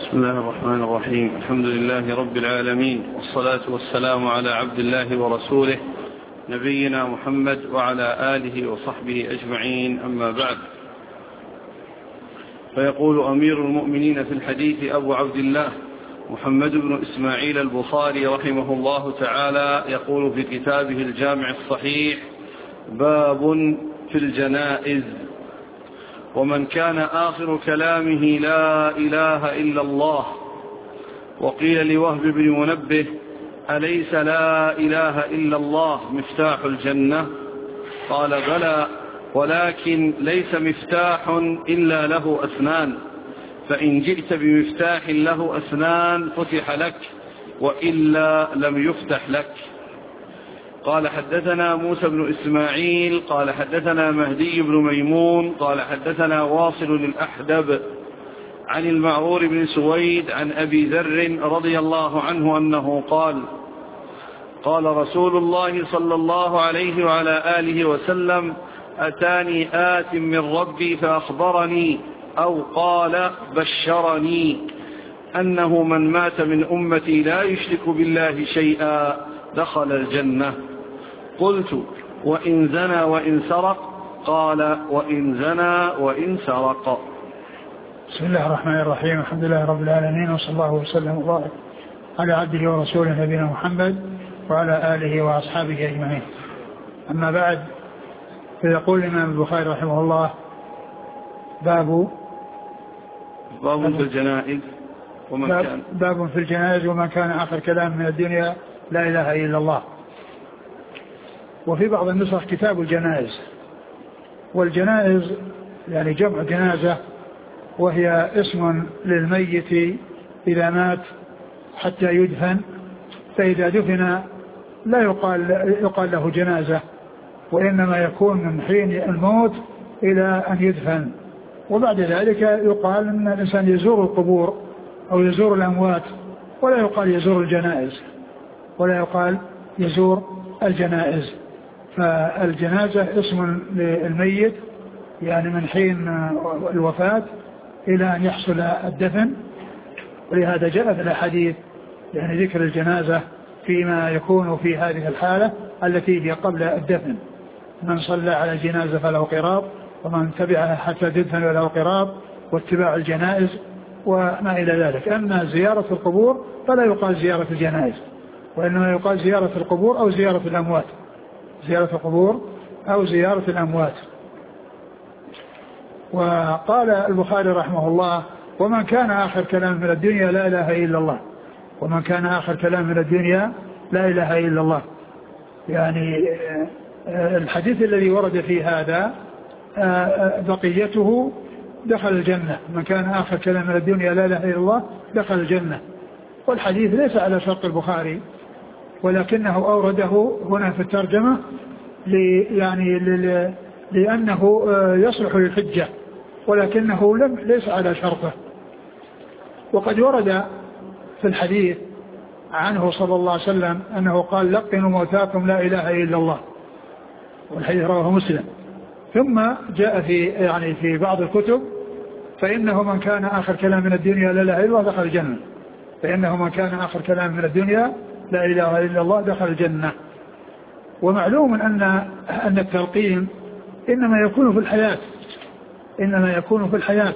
بسم الله الرحمن الرحيم. الحمد لله رب العالمين، والصلاة والسلام على عبد الله ورسوله نبينا محمد وعلى آله وصحبه أجمعين، أما بعد. فيقول أمير المؤمنين في الحديث أبو عبد الله محمد بن إسماعيل البخاري رحمه الله تعالى، يقول في كتابه الجامع الصحيح: باب في الجنائز: ومن كان آخر كلامه لا إله إلا الله. وقيل لوهب بن منبه: أليس لا إله إلا الله مفتاح الجنة؟ قال: بلى، ولكن ليس مفتاح إلا له أسنان، فإن جئت بمفتاح له أسنان فتح لك، وإلا لم يفتح لك. قال: حدثنا موسى بن إسماعيل قال حدثنا مهدي بن ميمون قال حدثنا واصل الأحدب عن المعرور بن سويد عن أبي ذر رضي الله عنه أنه قال: قال رسول الله صلى الله عليه وعلى آله وسلم: أتاني آت من ربي فأخبرني أو قال بشرني أنه من مات من أمتي لا يشرك بالله شيئا دخل الجنة. قلت: وإن زنى وإن سرق؟ قال: وإن زنى وإن سرق. بسم الله الرحمن الرحيم. الحمد لله رب العالمين، وصلى الله وسلم وبارك على عبده ورسوله نبينا محمد وعلى آله وأصحابه أجمعين. أما بعد، فيقول الإمام البخاري رحمه الله: باب في الجنائز باب في الجنائز ومن كان آخر كلام من الدنيا لا إله إلا الله. وفي بعض النسخ كتاب الجنائز. والجنائز يعني جمع جنازة، وهي اسم للميت إذا مات حتى يدفن، فإذا دفن لا يقال له جنازة، وإنما يكون من حين الموت إلى أن يدفن. وبعد ذلك يقال أن الإنسان يزور القبور أو يزور الأموات، ولا يقال يزور الجنائز، ولا يقال يزور الجنائز. فالجنازة اسم للميت يعني من حين الوفاة إلى أن يحصل الدفن. ولهذا جاء في الحديث يعني ذكر الجنازة فيما يكون في هذه الحالة التي هي قبل الدفن: من صلى على الجنازة فله قراط، ومن تبعها حتى تدفن فله قراط، واتباع الجنائز وما إلى ذلك. أما زيارة القبور فلا يقال زيارة الجنائز، وإنما يقال زيارة القبور أو زيارة الأموات، زيارة القبور أو زيارة الأموات. وقال البخاري رحمه الله: ومن كان آخر كلام من الدنيا لا إله إلا الله. ومن كان آخر كلام من الدنيا لا إله إلا الله، يعني الحديث الذي ورد في هذا بقيته دخل الجنة. من كان آخر كلام من الدنيا لا إله إلا الله دخل الجنة. والحديث ليس على شرط البخاري، ولكنه أورده هنا في الترجمة لأنه يصلح للحجة، ولكنه ليس على شرطه. وقد ورد في الحديث عنه صلى الله عليه وسلم أنه قال: لقنوا موتاكم لا إله إلا الله، والحديث رواه مسلم. ثم جاء في بعض الكتب: فإنه من كان آخر كلام من الدنيا لا إله إلا الله دخل الجنة. فإنه من كان آخر كلام من الدنيا لا إله إلا الله دخل الجنة. ومعلوم أن التلقين إنما يكون في الحياة، إنما يكون في الحياة،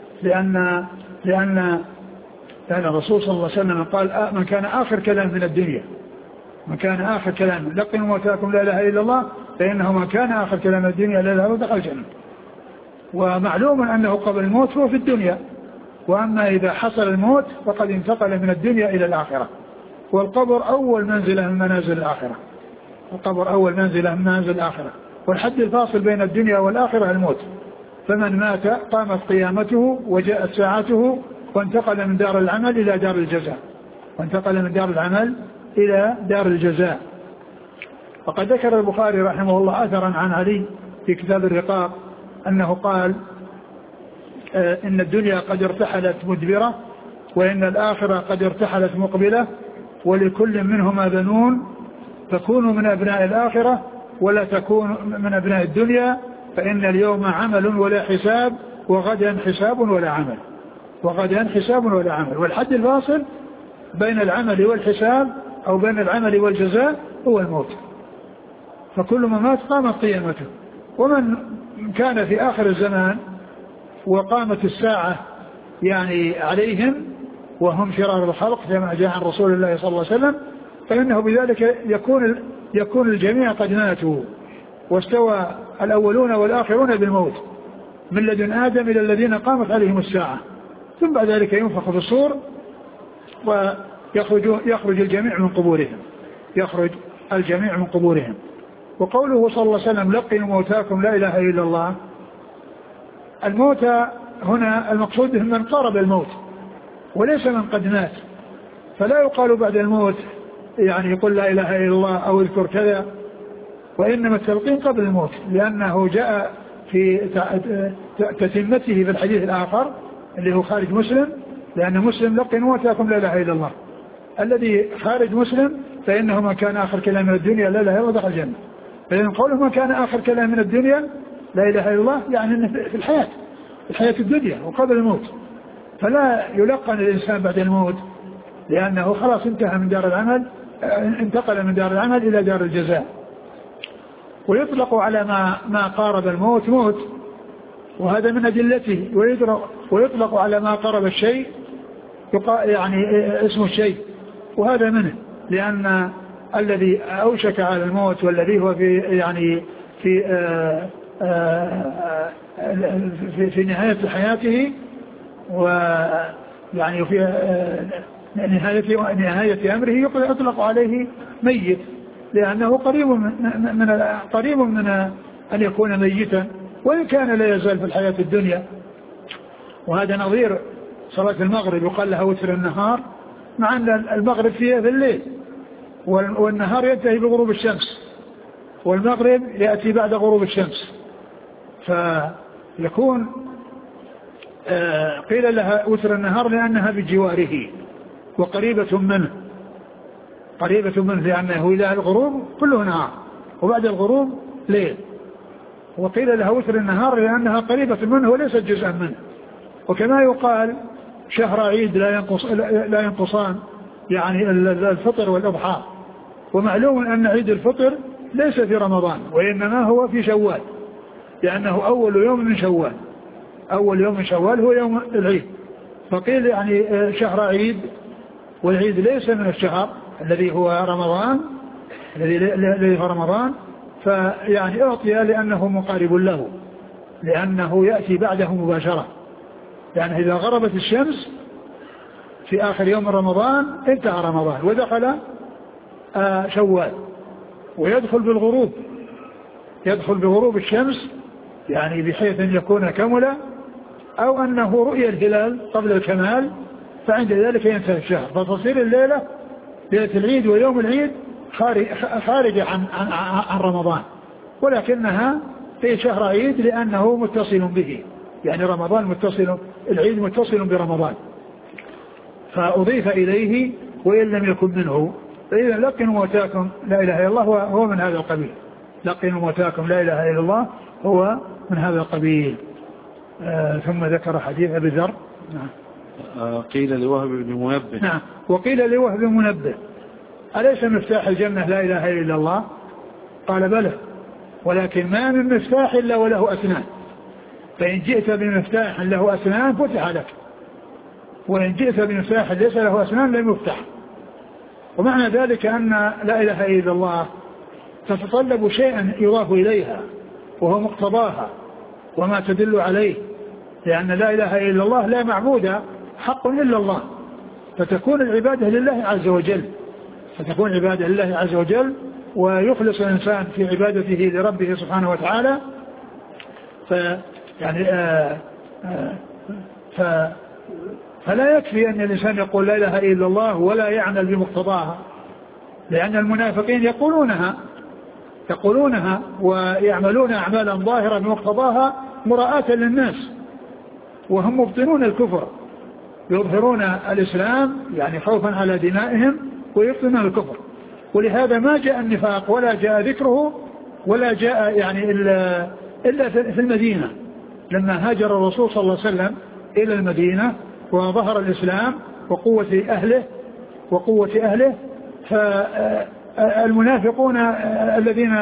لأن الرسول صلى الله عليه وسلم قال: من كان آخر كلام من الدنيا، من كان آخر كلام لقنوا موتاكم لا إله إلا الله، فإنه من كان آخر كلام من الدنيا لا إله إلا الله دخل الجنة. ومعلوم أنه قبل الموت هو في الدنيا، وأما إذا حصل الموت فقد انتقل من الدنيا إلى الآخرة. والقبر أول منزلة من منازل الآخرة، القبر أول منزلة من منازل الآخرة. والحد الفاصل بين الدنيا والآخرة الموت. فمن مات قامت قيامته وجاءت ساعته، وانتقل من دار العمل إلى دار الجزاء، وانتقل من دار العمل إلى دار الجزاء. وقد ذكر البخاري رحمه الله أثرا عن علي في كتاب الرقاق أنه قال: إن الدنيا قد ارتحلت مدبرة، وإن الآخرة قد ارتحلت مقبلة، ولكل منهما بنون، تكونوا من أبناء الآخرة ولا تكونوا من أبناء الدنيا، فإن اليوم عمل ولا حساب، وغدا حساب ولا عمل. وغدا حساب ولا عمل. والحد الفاصل بين العمل والحساب أو بين العمل والجزاء هو الموت. فكل من مات قامت قيامته. ومن كان في آخر الزمان وقامت الساعة يعني عليهم وهم شرار الخلق كما جاء عن رسول الله صلى الله عليه وسلم فإنه بذلك يكون الجميع قد ماتوا واستوى الأولون والآخرون بالموت من لدن آدم إلى الذين قامت عليهم الساعة. ثم بعد ذلك ينفخ في الصور ويخرج الجميع من قبورهم. يخرج الجميع من قبورهم. وقوله صلى الله عليه وسلم لقنوا موتاكم لا إله إلا الله. الموتى هنا المقصود من قارب الموت وليس من قد مات. فلا يقال بعد الموت يعني يقول لا إله إلا الله أو اذكر كذا، وإنما التلقين قبل الموت لأنه جاء في تتمته في الحديث الآخر اللي هو خارج مسلم، لأن مسلم لقنوا موتاكم لا إله إلا الله. الذي خارج مسلم فإنه ما كان آخر كلام من الدنيا لا إله إلا الله دخل الجنة. فإن قوله ما كان آخر كلام من الدنيا لا إله إلا الله يعني أنه في الحياة الدنيا وقبل الموت. فلا يلقن الإنسان بعد الموت لأنه خلاص انتهى من دار العمل، انتقل من دار العمل إلى دار الجزاء. ويطلق على ما قارب الموت موت، وهذا من أدلته. ويطلق على ما قارب الشيء يعني اسم الشيء، وهذا منه لأن الذي أوشك على الموت والذي هو في يعني في نهاية حياته ويعني في نهاية أمره يطلق عليه ميت لأنه قريب من أن يكون ميتا وإن كان لا يزال في الحياة الدنيا. وهذا نظير صلاة المغرب يقال لها وتر النهار، مع أن المغرب فيها في الليل والنهار ينتهي بغروب الشمس والمغرب يأتي بعد غروب الشمس. فيكون قيل لها وتر النهار لأنها بجواره وقريبة منه لأنه إلى الغروب كله نهار وبعد الغروب ليل. وقيل لها وتر النهار لأنها قريبة منه وليست جزءا منه. وكما يقال شهر عيد لا ينقصان يعني الفطر والإضحى. ومعلوم أن عيد الفطر ليس في رمضان وإنما هو في شوال لأنه أول يوم من شوال. أول يوم من شوال هو يوم العيد. فقيل يعني شهر عيد، والعيد ليس من الشهر الذي هو رمضان الذي هو رمضان. فيعني أعطي لأنه مقارب له لأنه يأتي بعده مباشرة. يعني إذا غربت الشمس في آخر يوم رمضان انتهى رمضان ودخل شوال. ويدخل بالغروب، يدخل بغروب الشمس يعني بحيث أن يكون كملا أو أنه رؤية الهلال قبل الكمال فعند ذلك ينتهي الشهر. فتصير الليلة ليلة العيد ويوم العيد خارجة عن رمضان، ولكنها في شهر عيد لأنه متصل به، يعني رمضان متصل، العيد متصل برمضان فأضيف إليه وإن لم يكن منه. فإذا لقنوا موتاكم لا إله إلا الله هو من هذا القبيل. لقنوا موتاكم لا إله إلا الله هو من هذا القبيل. ثم ذكر حديث أبي ذر. قيل لوهب بن منبه. نعم. وقيل لوهب بن منبه أليس مفتاح الجنة لا إله إلا الله؟ قال بلى، ولكن ما من مفتاح إلا وله أسنان، فإن جئت بمفتاح له أسنان فتح لك، وإن جئت بمفتاح ليس له أسنان لم يفتح. ومعنى ذلك أن لا إله إلا الله تتطلب شيئا يضاف إليها وهو مقتضاها وما تدل عليه، لأن لا إله إلا الله لا معبود حق إلا الله، فتكون العبادة لله عز وجل، فتكون العبادة لله عز وجل ويخلص الإنسان في عبادته لربه سبحانه وتعالى. فلا يكفي أن الإنسان يقول لا إله إلا الله ولا يعمل بمقتضاها، لأن المنافقين يقولونها ويعملون أعمالا ظاهرة بمقتضاها مراءة للناس، وهم مبطنون الكفر، يظهرون الإسلام يعني خوفا على دمائهم ويبطنون الكفر. ولهذا ما جاء النفاق ولا جاء ذكره ولا جاء يعني إلا في المدينة. لما هاجر الرسول صلى الله عليه وسلم إلى المدينة وظهر الإسلام وقوة أهله فالمنافقون الذين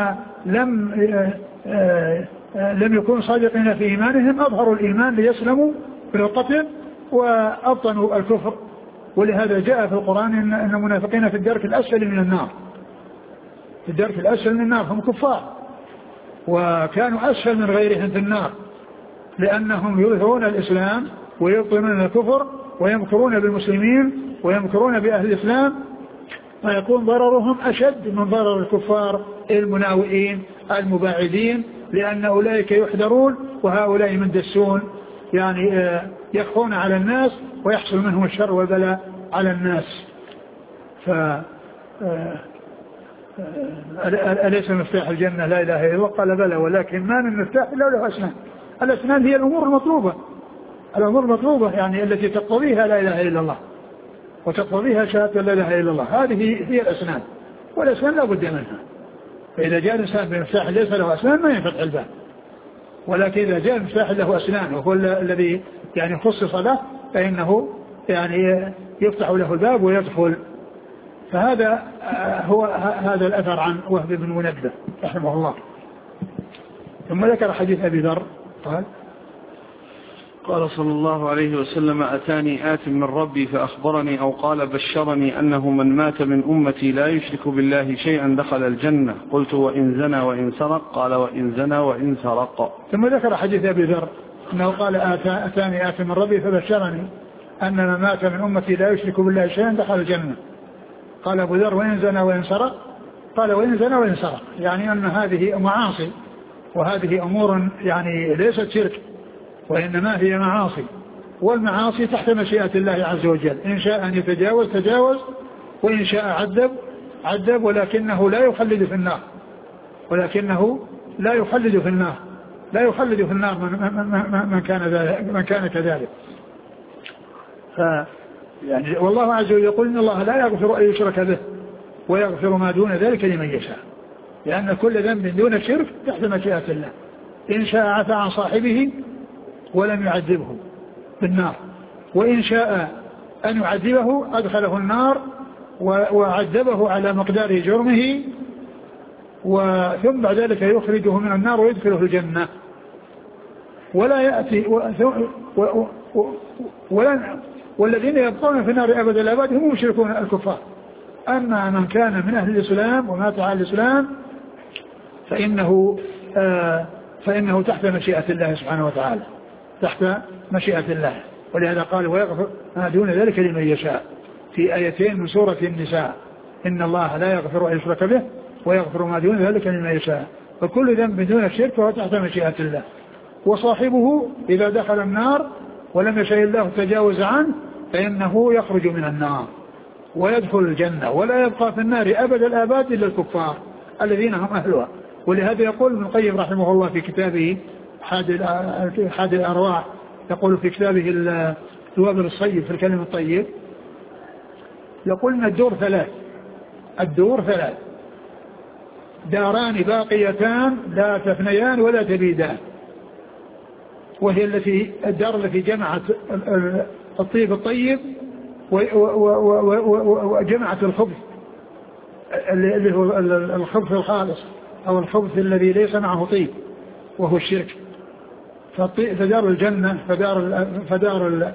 لم يكونوا صادقين في إيمانهم أظهروا الإيمان ليسلموا من القتل وأبطنوا الكفر. ولهذا جاء في القرآن أن المنافقين في الدرك الأسفل من النار، في الدرك الأسفل من النار، هم كفار وكانوا أسفل من غيرهم في النار لأنهم يظهرون الإسلام ويبطنون الكفر ويمكرون بالمسلمين ويمكرون بأهل الإسلام، فيكون ضررهم أشد من ضرر الكفار المناوئين المباعدين، لأن أولئك يحذرون وهؤلاء مندسون يعني يخفون على الناس ويحصل منهم الشر والبلاء على الناس. أليس مفتاح الجنة لا إله إلا الله؟ قال بلى، ولكن ما من مفتاح إلا له أسنان. الأسنان هي الأمور المطلوبة، الأمور المطلوبة يعني التي تقتضيها لا إله إلا الله وتقتضيها شهادة لا إله إلا الله، هذه هي الأسنان، والأسنان لا بد منها. فإذا جاء الإنسان بمفتاح ليس له أسنان ما ينفتح الباب، ولكن إذا جاء المفتاح له أسنان وهو الذي يعني خصص له فإنه يعني يفتح له الباب ويدخل. فهذا هو هذا الأثر عن وهب بن منبه رحمه الله. ثم ذكر حديث أبي ذر قال صلى الله عليه وسلم: أتاني آت من ربي فأخبرني أو قال بشرني أنه من مات من أمتي لا يشرك بالله شيئا دخل الجنة. قلت: وإن زنى وإن سرق؟ قال: وإن زنى وإن سرق. ثم ذكر حديث أبي ذر أنه قال: أتاني آت من ربي فبشرني أن من مات من أمتي لا يشرك بالله شيئا دخل الجنة. قال أبو ذر: وإن زنى وإن سرق؟ قال: وإن زنى وإن سرق، يعني أن هذه معاصي، وهذه أمور يعني ليست شرك وإنما هي معاصي، والمعاصي تحت مشيئة الله عز وجل، إن شاء أن يتجاوز تجاوز، وإن شاء عذب، ولكنه لا يخلد في النار، لا يخلد في النار من كان كذلك. يعني والله عز وجل يقول: إن الله لا يغفر أن يشرك به ويغفر ما دون ذلك لمن يشاء، لأن كل ذنب دون الشرك تحت مشيئة الله، إن شاء عفى عن صاحبه ولم يعذبه بالنار، وإن شاء أن يعذبه أدخله النار وعذبه على مقدار جرمه، ثم بعد ذلك يخرجه من النار ويدخله الجنة، ولا يأتي والذين يبقون في النار أبد الأبد هم مشركون الكفار. أما من كان من أهل الإسلام ومات على الإسلام فإنه تحت مشيئة الله سبحانه وتعالى، تحت مشيئة الله. ولهذا قال: ويغفر ما دون ذلك لمن يشاء، في آيتين من سورة النساء: إن الله لا يغفر أن يشرك به ويغفر ما دون ذلك لمن يشاء. فكل ذنب دون الشرك فهو تحت مشيئة الله، وصاحبه إذا دخل النار ولم يشاء الله تجاوز عنه فإنه يخرج من النار ويدخل الجنة، ولا يبقى في النار أبد الآباد إلا الكفار الذين هم أهلها. ولهذا يقول ابن القيم رحمه الله في كتابه حاد الأرواح، يقول في كتابه الوابل الصيب في الكلم الطيب، يقول إن الدور ثلاث، داران باقيتان لا تفنيان ولا تبيدان، وهي الدار التي جمعت الطيب الطيب وجمعت الخبث اللي هو الخبث الخالص أو الخبث الذي ليس معه طيب وهو الشرك. فدار الجنة فدار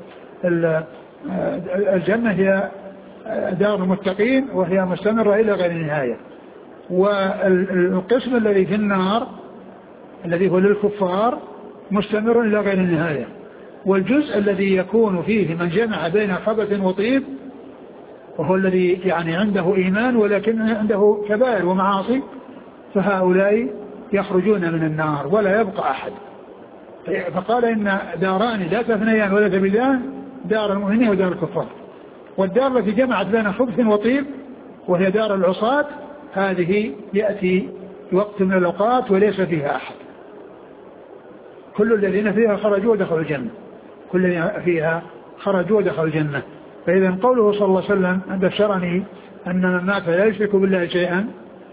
الجنة هي دار المتقين، وهي مستمرة إلى غير النهاية. والقسم الذي في النار الذي هو للكفار مستمر إلى غير النهاية. والجزء الذي يكون فيه من جمع بين خبث وطيب، وهو الذي يعني عنده إيمان ولكن عنده كبائر ومعاصي، فهؤلاء يخرجون من النار ولا يبقى أحد. فقال إن داران لا تفنيان ولا تبيدان، دار المؤمنين ودار الكفار. والدار التي جمعت بين خبث وطيب وهي دار العصاة، هذه يأتي وقت من الأوقات وليس فيها أحد، كل الذين فيها خرجوا ودخلوا الجنة، كل الذين فيها خرجوا ودخلوا الجنة. فإذا قوله صلى الله عليه وسلم: بشرني أن من مات لا يشرك بالله شيئا،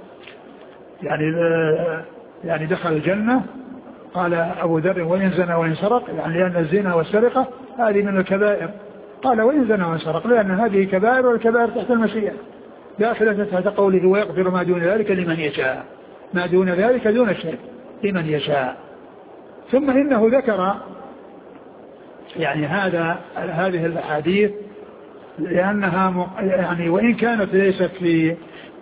يعني دخل الجنة. قال أبو ذر: وإن زنى وإن سرق، يعني لأن الزنا والسرقة هذه من الكبائر قال وإن زنى وإن سرق، لأن هذه كبائر، والكبائر تحت المشيئة داخلة تحت قوله ويغفر ما دون ذلك لمن يشاء، ما دون ذلك دون الشرك لمن يشاء. ثم إنه ذكر يعني هذه الأحاديث لأنها يعني وإن كانت ليست في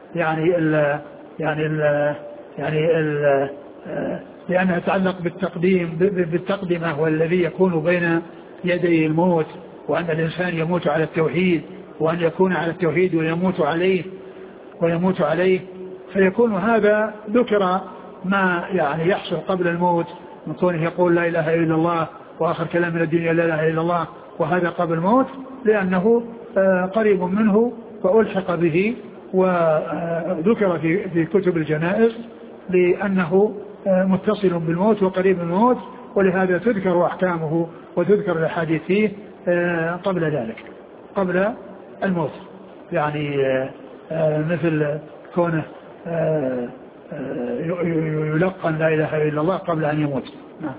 لأنها تتعلق بالتقدمة والذي يكون بين يدي الموت، وأن الإنسان يموت على التوحيد، وأن يكون على التوحيد ويموت عليه فيكون هذا ذكر ما يعني يحصل قبل الموت من كونه يقول لا إله إلا الله وآخر كلام من الدنيا لا إله إلا الله، وهذا قبل الموت لأنه قريب منه فألحق به وذكر في كتب الجنائز لأنه متصل بالموت وقريب من الموت، ولهذا تذكر أحكامه وتذكر الأحاديث فيه قبل ذلك قبل الموت، يعني مثل كونه يلقن لا إله إلا الله قبل أن يموت. نعم.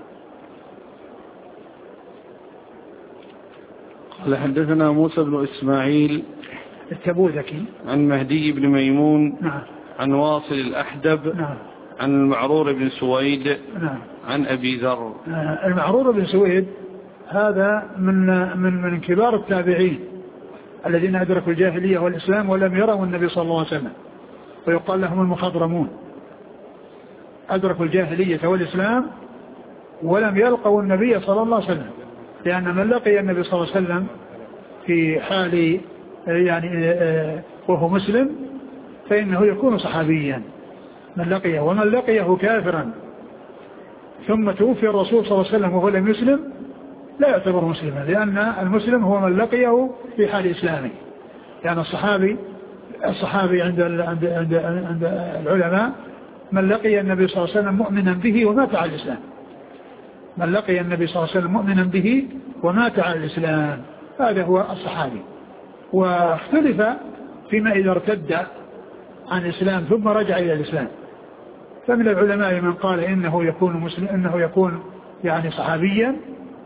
قال حدثنا موسى بن إسماعيل التبوذكي عن مهدي بن ميمون. نعم. عن واصل الأحدب. نعم. عن المعرور بن سويد. نعم. عن أبي ذر. المعرور بن سويد هذا من كبار التابعين الذين أدركوا الجاهلية والإسلام ولم يروا النبي صلى الله عليه وسلم، ويقال لهم المخضرمون، أدركوا الجاهلية والإسلام ولم يلقوا النبي صلى الله عليه وسلم، لأن من لقي النبي صلى الله عليه وسلم في حال يعني وهو مسلم فإنه يكون صحابيا من لقيه، ومن لقيه كافرا ثم توفي الرسول صلى الله عليه وسلم وهو لم يسلم لا يعتبر مسلما، لأن المسلم هو من لقيه في حال إسلامه. يعني الصحابي عند العلماء من لقي النبي صلى الله عليه وسلم مؤمنا به ومات على الإسلام، من لقي النبي صلى الله عليه وسلم مؤمنا به ومات على الإسلام، هذا هو الصحابي. واختلف فيما إذا ارتد عن الإسلام ثم رجع إلى الإسلام، فمن العلماء من قال إنه يكون مسلم، إنه يكون يعني صحابيا،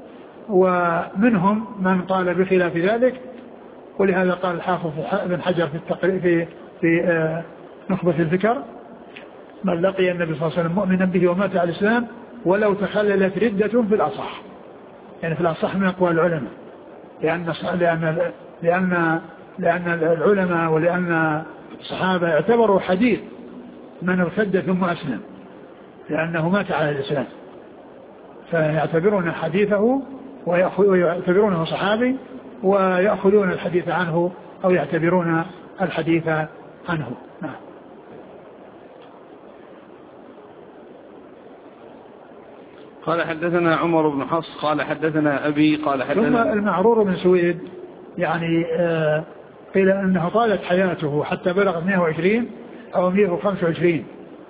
ومنهم من قال بخلاف ذلك، ولهذا قال الحافظ بن حجر في نخبة الفكر من لقي النبي صلى الله عليه وسلم مؤمنا به ومات على الإسلام ولو تخللت ردة في الأصح، يعني في الأصح من أقوال العلماء، لأن العلماء ولأن الصحابة اعتبروا حديث من ارتد ثم أسلم لأنه مات على الإسلام، فيعتبرون حديثه ويعتبرونه صحابي ويأخذون الحديث عنه أو يعتبرون الحديث عنه. نعم. قال حدثنا عمر بن حفص قال حدثنا أبي قال حدثنا. ثم المعرور بن سويد يعني قيل أنه طالت حياته حتى بلغ 120 أو 125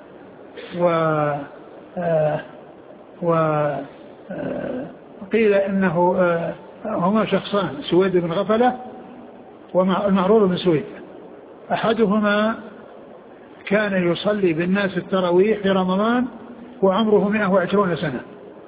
قيل إنه هما شخصان سويد بن غفلة والمعرور بن سويد، أحدهما كان يصلي بالناس التراويح في رمضان وعمره 120 سنة،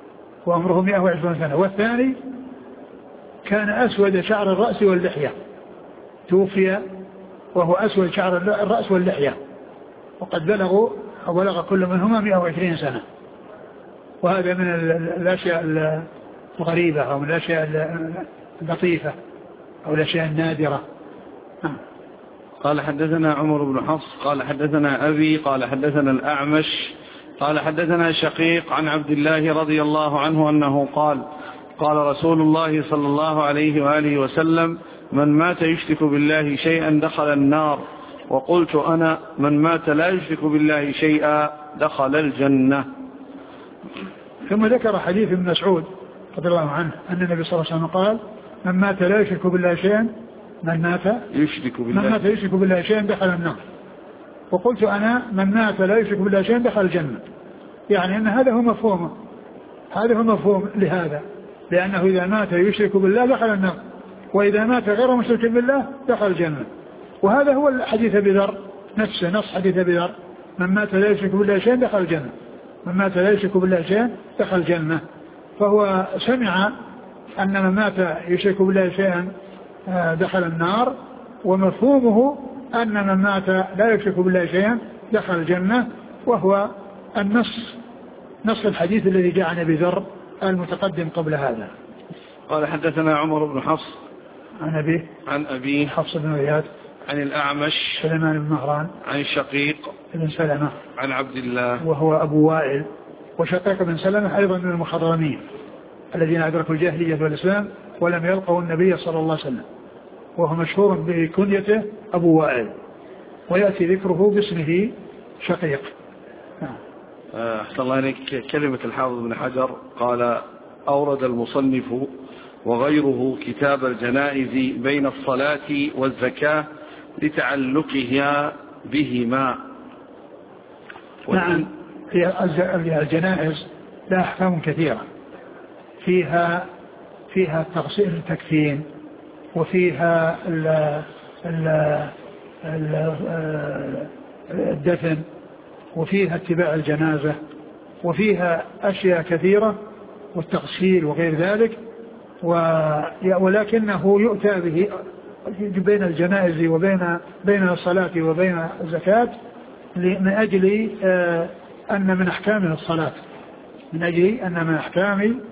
والثاني كان أسود شعر الرأس واللحية، توفي وهو أسود شعر الرأس واللحية، وقد بلغ كل منهما 120 سنة. وهذا من الأشياء الغريبة أو من الأشياء اللطيفة أو الأشياء النادرة. قال حدثنا عمر بن حفص قال حدثنا أبي قال حدثنا الأعمش قال حدثنا شقيق عن عبد الله رضي الله عنه أنه قال رسول الله صلى الله عليه وآله وسلم من مات يشرك بالله شيئا دخل النار، وقلت أنا من مات لا يشرك بالله شيئا دخل الجنة. ثم ذكر حديث ابن مسعود رضي الله عنه أن النبي صلى الله عليه وسلم قال من مات لا يشرك بالله شيئا من مات يشرك بالله شيئا دخل النار، وقلت أنا من مات لا يشرك بالله شيئا دخل الجنة. يعني أن هذا هو مفهوم لهذا، لأنه إذا مات يشرك بالله دخل النار، وإذا مات غير مشرك بالله دخل الجنة. وهذا هو الحديث بذر نفسه، نص حديث بذر من مات لا يشرك بالله شيئا دخل الجنة، من مات لا يشرك بالله شيئا دخل الجنة. فهو سمع أن من مات يشرك بالله شيئا دخل النار، ومفهومه أن من مات لا يشرك بالله شيئا دخل الجنة، وهو نص الحديث الذي جاء عن أبي ذر المتقدم قبل هذا. قال حدثنا عمر بن حفص عن أبي حفص بن غياث عن الأعمش سليمان بن مهران عن شقيق بن سلمة عن عبد الله وهو أبو وائل. وشقيق بن سلمة أيضا من المخضرمين الذين أدركوا الجاهلية والإسلام ولم يلقوا النبي صلى الله عليه وسلم، وهو مشهور بكنيته أبو وائل، ويأتي ذكره باسمه شقيق. أحسن الله عليك. كلمة الحافظ بن حجر قال أورد المصنف وغيره كتاب الجنائز بين الصلاة والزكاة لتعلقها بهما. نعم، هي الجنائز لها أحكام كثيرة، فيها تغسيل التكفين، وفيها الدفن، وفيها اتباع الجنازة، وفيها أشياء كثيرة والتغسيل وغير ذلك. ولكنه يؤتى به بين الجنائز بين الصلاة وبين الزكاة من أجل أن من أحكام الصلاة، من أجل أن من أحكام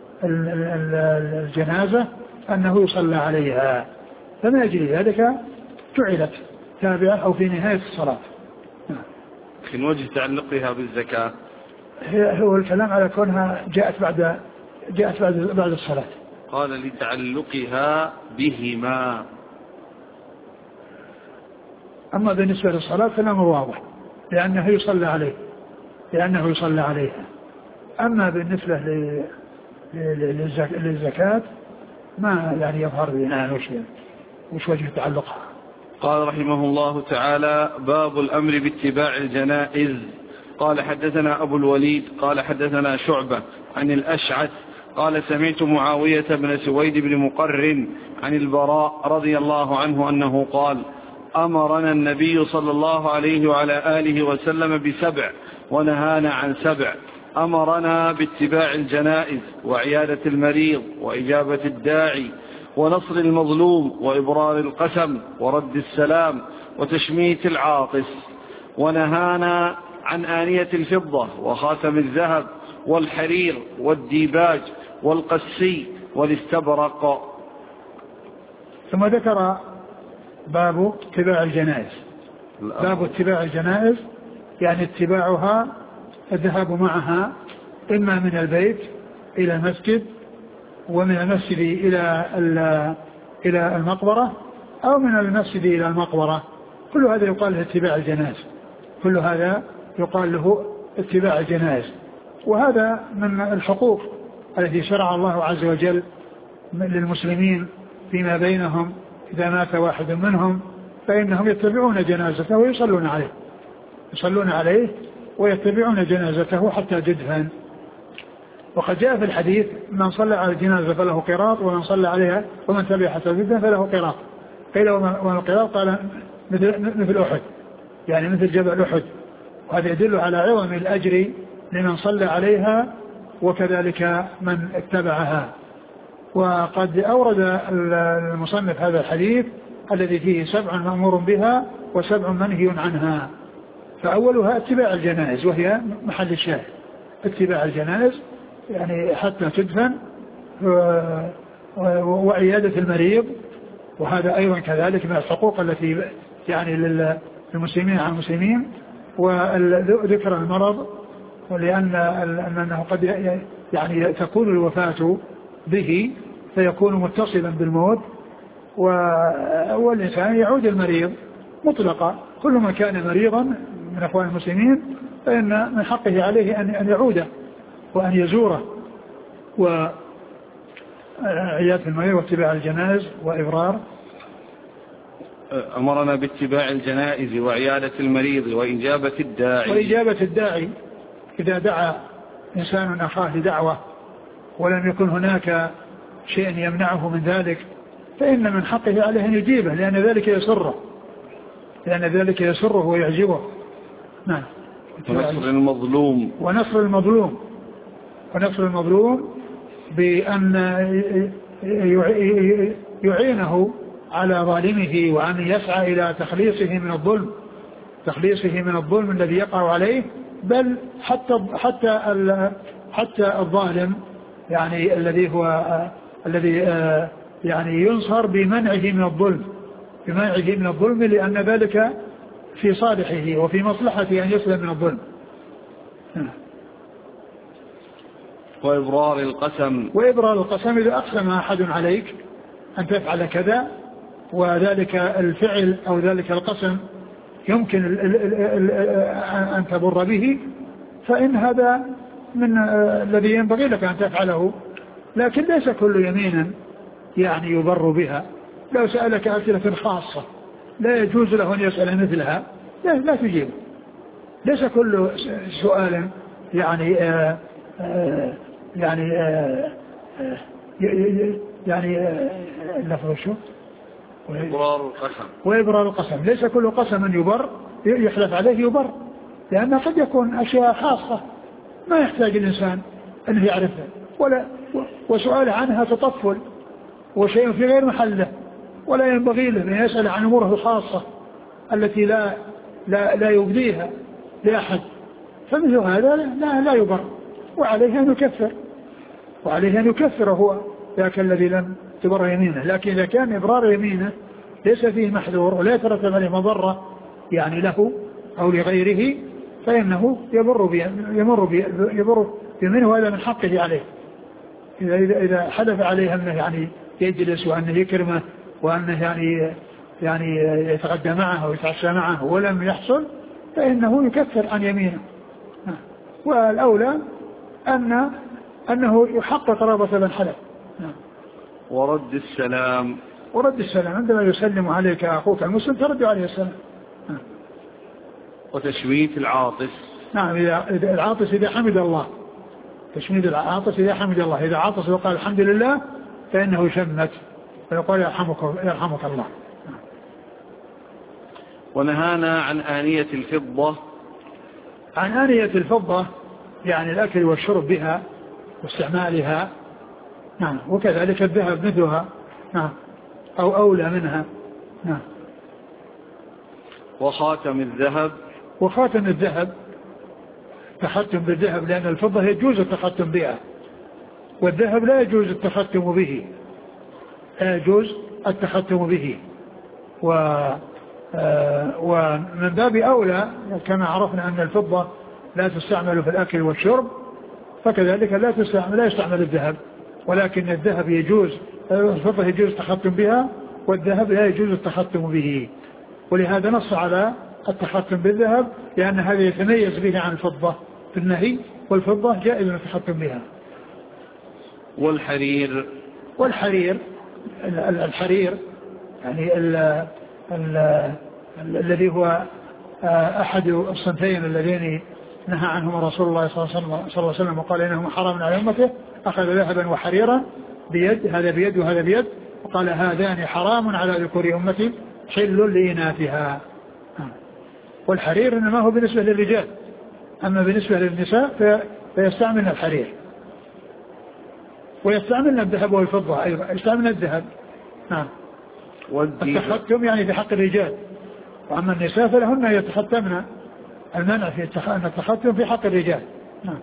الجنازة أنه يصلى عليها، فمن أجل ذلك جعلت تابعة أو في نهاية الصلاة. من وجه تعلقها بالزكاة هو الكلام على كونها جاءت بعد الصلاة. قال لتعلقها بهما. أما بالنسبة للصلاة كلامه واضح، لأنه يصلى عليها. أما بالنسبة للزكاة ما يعني يظهر لنا وش وجه تعلقها. قال رحمه الله تعالى: باب الأمر باتباع الجنائز. قال حدثنا أبو الوليد قال حدثنا شعبة عن الأشعث قال سمعت معاوية بن سويد بن مقرن عن البراء رضي الله عنه أنه قال: أمرنا النبي صلى الله عليه وعلى آله وسلم ب7 ونهانا عن 7. أمرنا باتباع الجنائز وعيادة المريض وإجابة الداعي ونصر المظلوم وإبرار القسم ورد السلام وتشميت العاطس، ونهانا عن آنية الفضة وخاتم الذهب والحرير والديباج والقسي والاستبرق. ثم ذكر باب اتباع الجنائز. باب اتباع الجنائز يعني اتباعها، الذهاب معها إما من البيت إلى المسجد، ومن المسجد إلى المقبرة، أو من المسجد إلى المقبرة. كل هذا يقال له اتباع الجنائز، كل هذا يقال له اتباع الجنائز. وهذا من الحقوق التي شرع الله عز وجل للمسلمين فيما بينهم. إذا مات واحد منهم فإنهم يتبعون جنازته ويصلون عليه ويتبعون جنازته حتى تدفن. وقد جاء في الحديث: من صلى على الجنازة فله قراط، ومن صلى عليها ومن تبع حتى تدفن فله قراط. قيل وما القراط؟ قال مثل أحد، يعني مثل جبل أحد. وهذا يدل على عظم الأجر لمن صلى عليها وكذلك من اتبعها. وقد أورد المصنف هذا الحديث الذي فيه 7 مأمور بها و7 منهي عنها. فأولها اتباع الجنائز، وهي محل الشاهد، اتباع الجنائز يعني حتى تدفن، وعيادة المريض، وهذا أيضا كذلك من الحقوق التي يعني للمسلمين على المسلمين. وذكر المرض، لأنه قد يعني تكون الوفاة به فيكون متصلا بالموت، والإنسان يعود المريض مطلقا. كل من كان مريضا من أخوان المسلمين فإن من حقه عليه أن يعود وأن يزوره. وعيادة المريض واتباع الجنائز وإبرار. أمرنا باتباع الجنائز وعيادة المريض وإجابة الداعي. إذا دعا إنسان أخاه لدعوة ولم يكن هناك شيء يمنعه من ذلك فإن من حقه عليه أن يجيبه، لأن ذلك يسره ويعجبه. نعم. ونصر المظلوم بأن يعينه على ظالمه وأن يسعى إلى تخليصه من الظلم الذي يقع عليه، بل حتى الظالم يعني الذي يعني ينصر بمنعه من الظلم لأن ذلك في صالحه وفي مصلحته أن يسلم من الظلم. وإبرار القسم إذا أقسم أحد عليك أن تفعل كذا وذلك الفعل أو ذلك القسم يمكن أن تبر به، فإن هذا من الذي ينبغي لك أن تفعله، لكن ليس كل يمين يعني يبر بها. لو سألك أسئلة خاصة لا يجوز له أن يسأل مثلها لا تجيب. ليس كل سؤال اللفظ شو وإبرار القسم ليس كل قسم يبر يحلف عليه يبر، لأنه قد يكون أشياء خاصة ما يحتاج الإنسان أنه يعرفها، وسؤال عنها تطفل وشيء في غير محله، ولا ينبغي له أن يسأل عن أموره الخاصة التي لا يبديها لأحد، فمثل هذا لا يبر، وعليه أن يكفر هو ذاك الذي لم تبر يمينه. لكن إذا كان إبرار يمينه ليس فيه محذور ولا يترتب عليه مضرة يعني له أو لغيره، فإنه يمر بيمينه، وهذا من حقه عليه. إذا حلف عليه أنه يعني يجلس وأنه يكرمه وأنه يعني يتغدى معه ويتعشى معه ولم يحصل، فإنه يكفر عن يمينه. والأولى أنه يحقق رغبة من حلف. ورد السلام عندما يسلم عليك أخوك المسلم ترد عليه السلام. وتشميت العاطس. نعم، إذا العاطس إذا حمد الله، تشميت العاطس إذا حمد الله، إذا عاطس وقال الحمد لله فإنه شمت ويقول يرحمك الله. ونهانا عن آنية الفضة يعني الأكل والشرب بها واستعمالها، نعم، وكذلك الذهب مثلها، نعم، أو أولى منها، نعم. وخاتم الذهب تختم بالذهب، لأن الفضة يجوز التختم بها والذهب لا يجوز التختم به، ومن باب أولى كما عرفنا أن الفضة لا تستعمل في الأكل والشرب، فكذلك لا يستعمل الذهب، ولكن الذهب الفضة يجوز التختم بها والذهب لا يجوز التختم به، ولهذا نص على التختم بالذهب لأن هذا يتميز به عن الفضة في النهي، والفضة جائز التختم بها. والحرير يعني الذي هو أحد الصنفين اللذين نهى عنهما رسول الله صلى الله عليه وسلم وقال إنهما حرام على أمته، أخذ ذهبا وحريرا بيد، هذا بيد وهذا بيد، وقال هذان حرام على ذكور أمتي حل لإناثها. والحرير إنما هو بالنسبة للرجال، أما بالنسبة للنساء فيستعملن الحرير، ويستعملن الذهب والفضة أيضا، يستعملن الذهب، نعم. التختم يعني في حق الرجال، وأما النساء فلهن يتختمن، المنع في التختم في حق الرجال، نعم.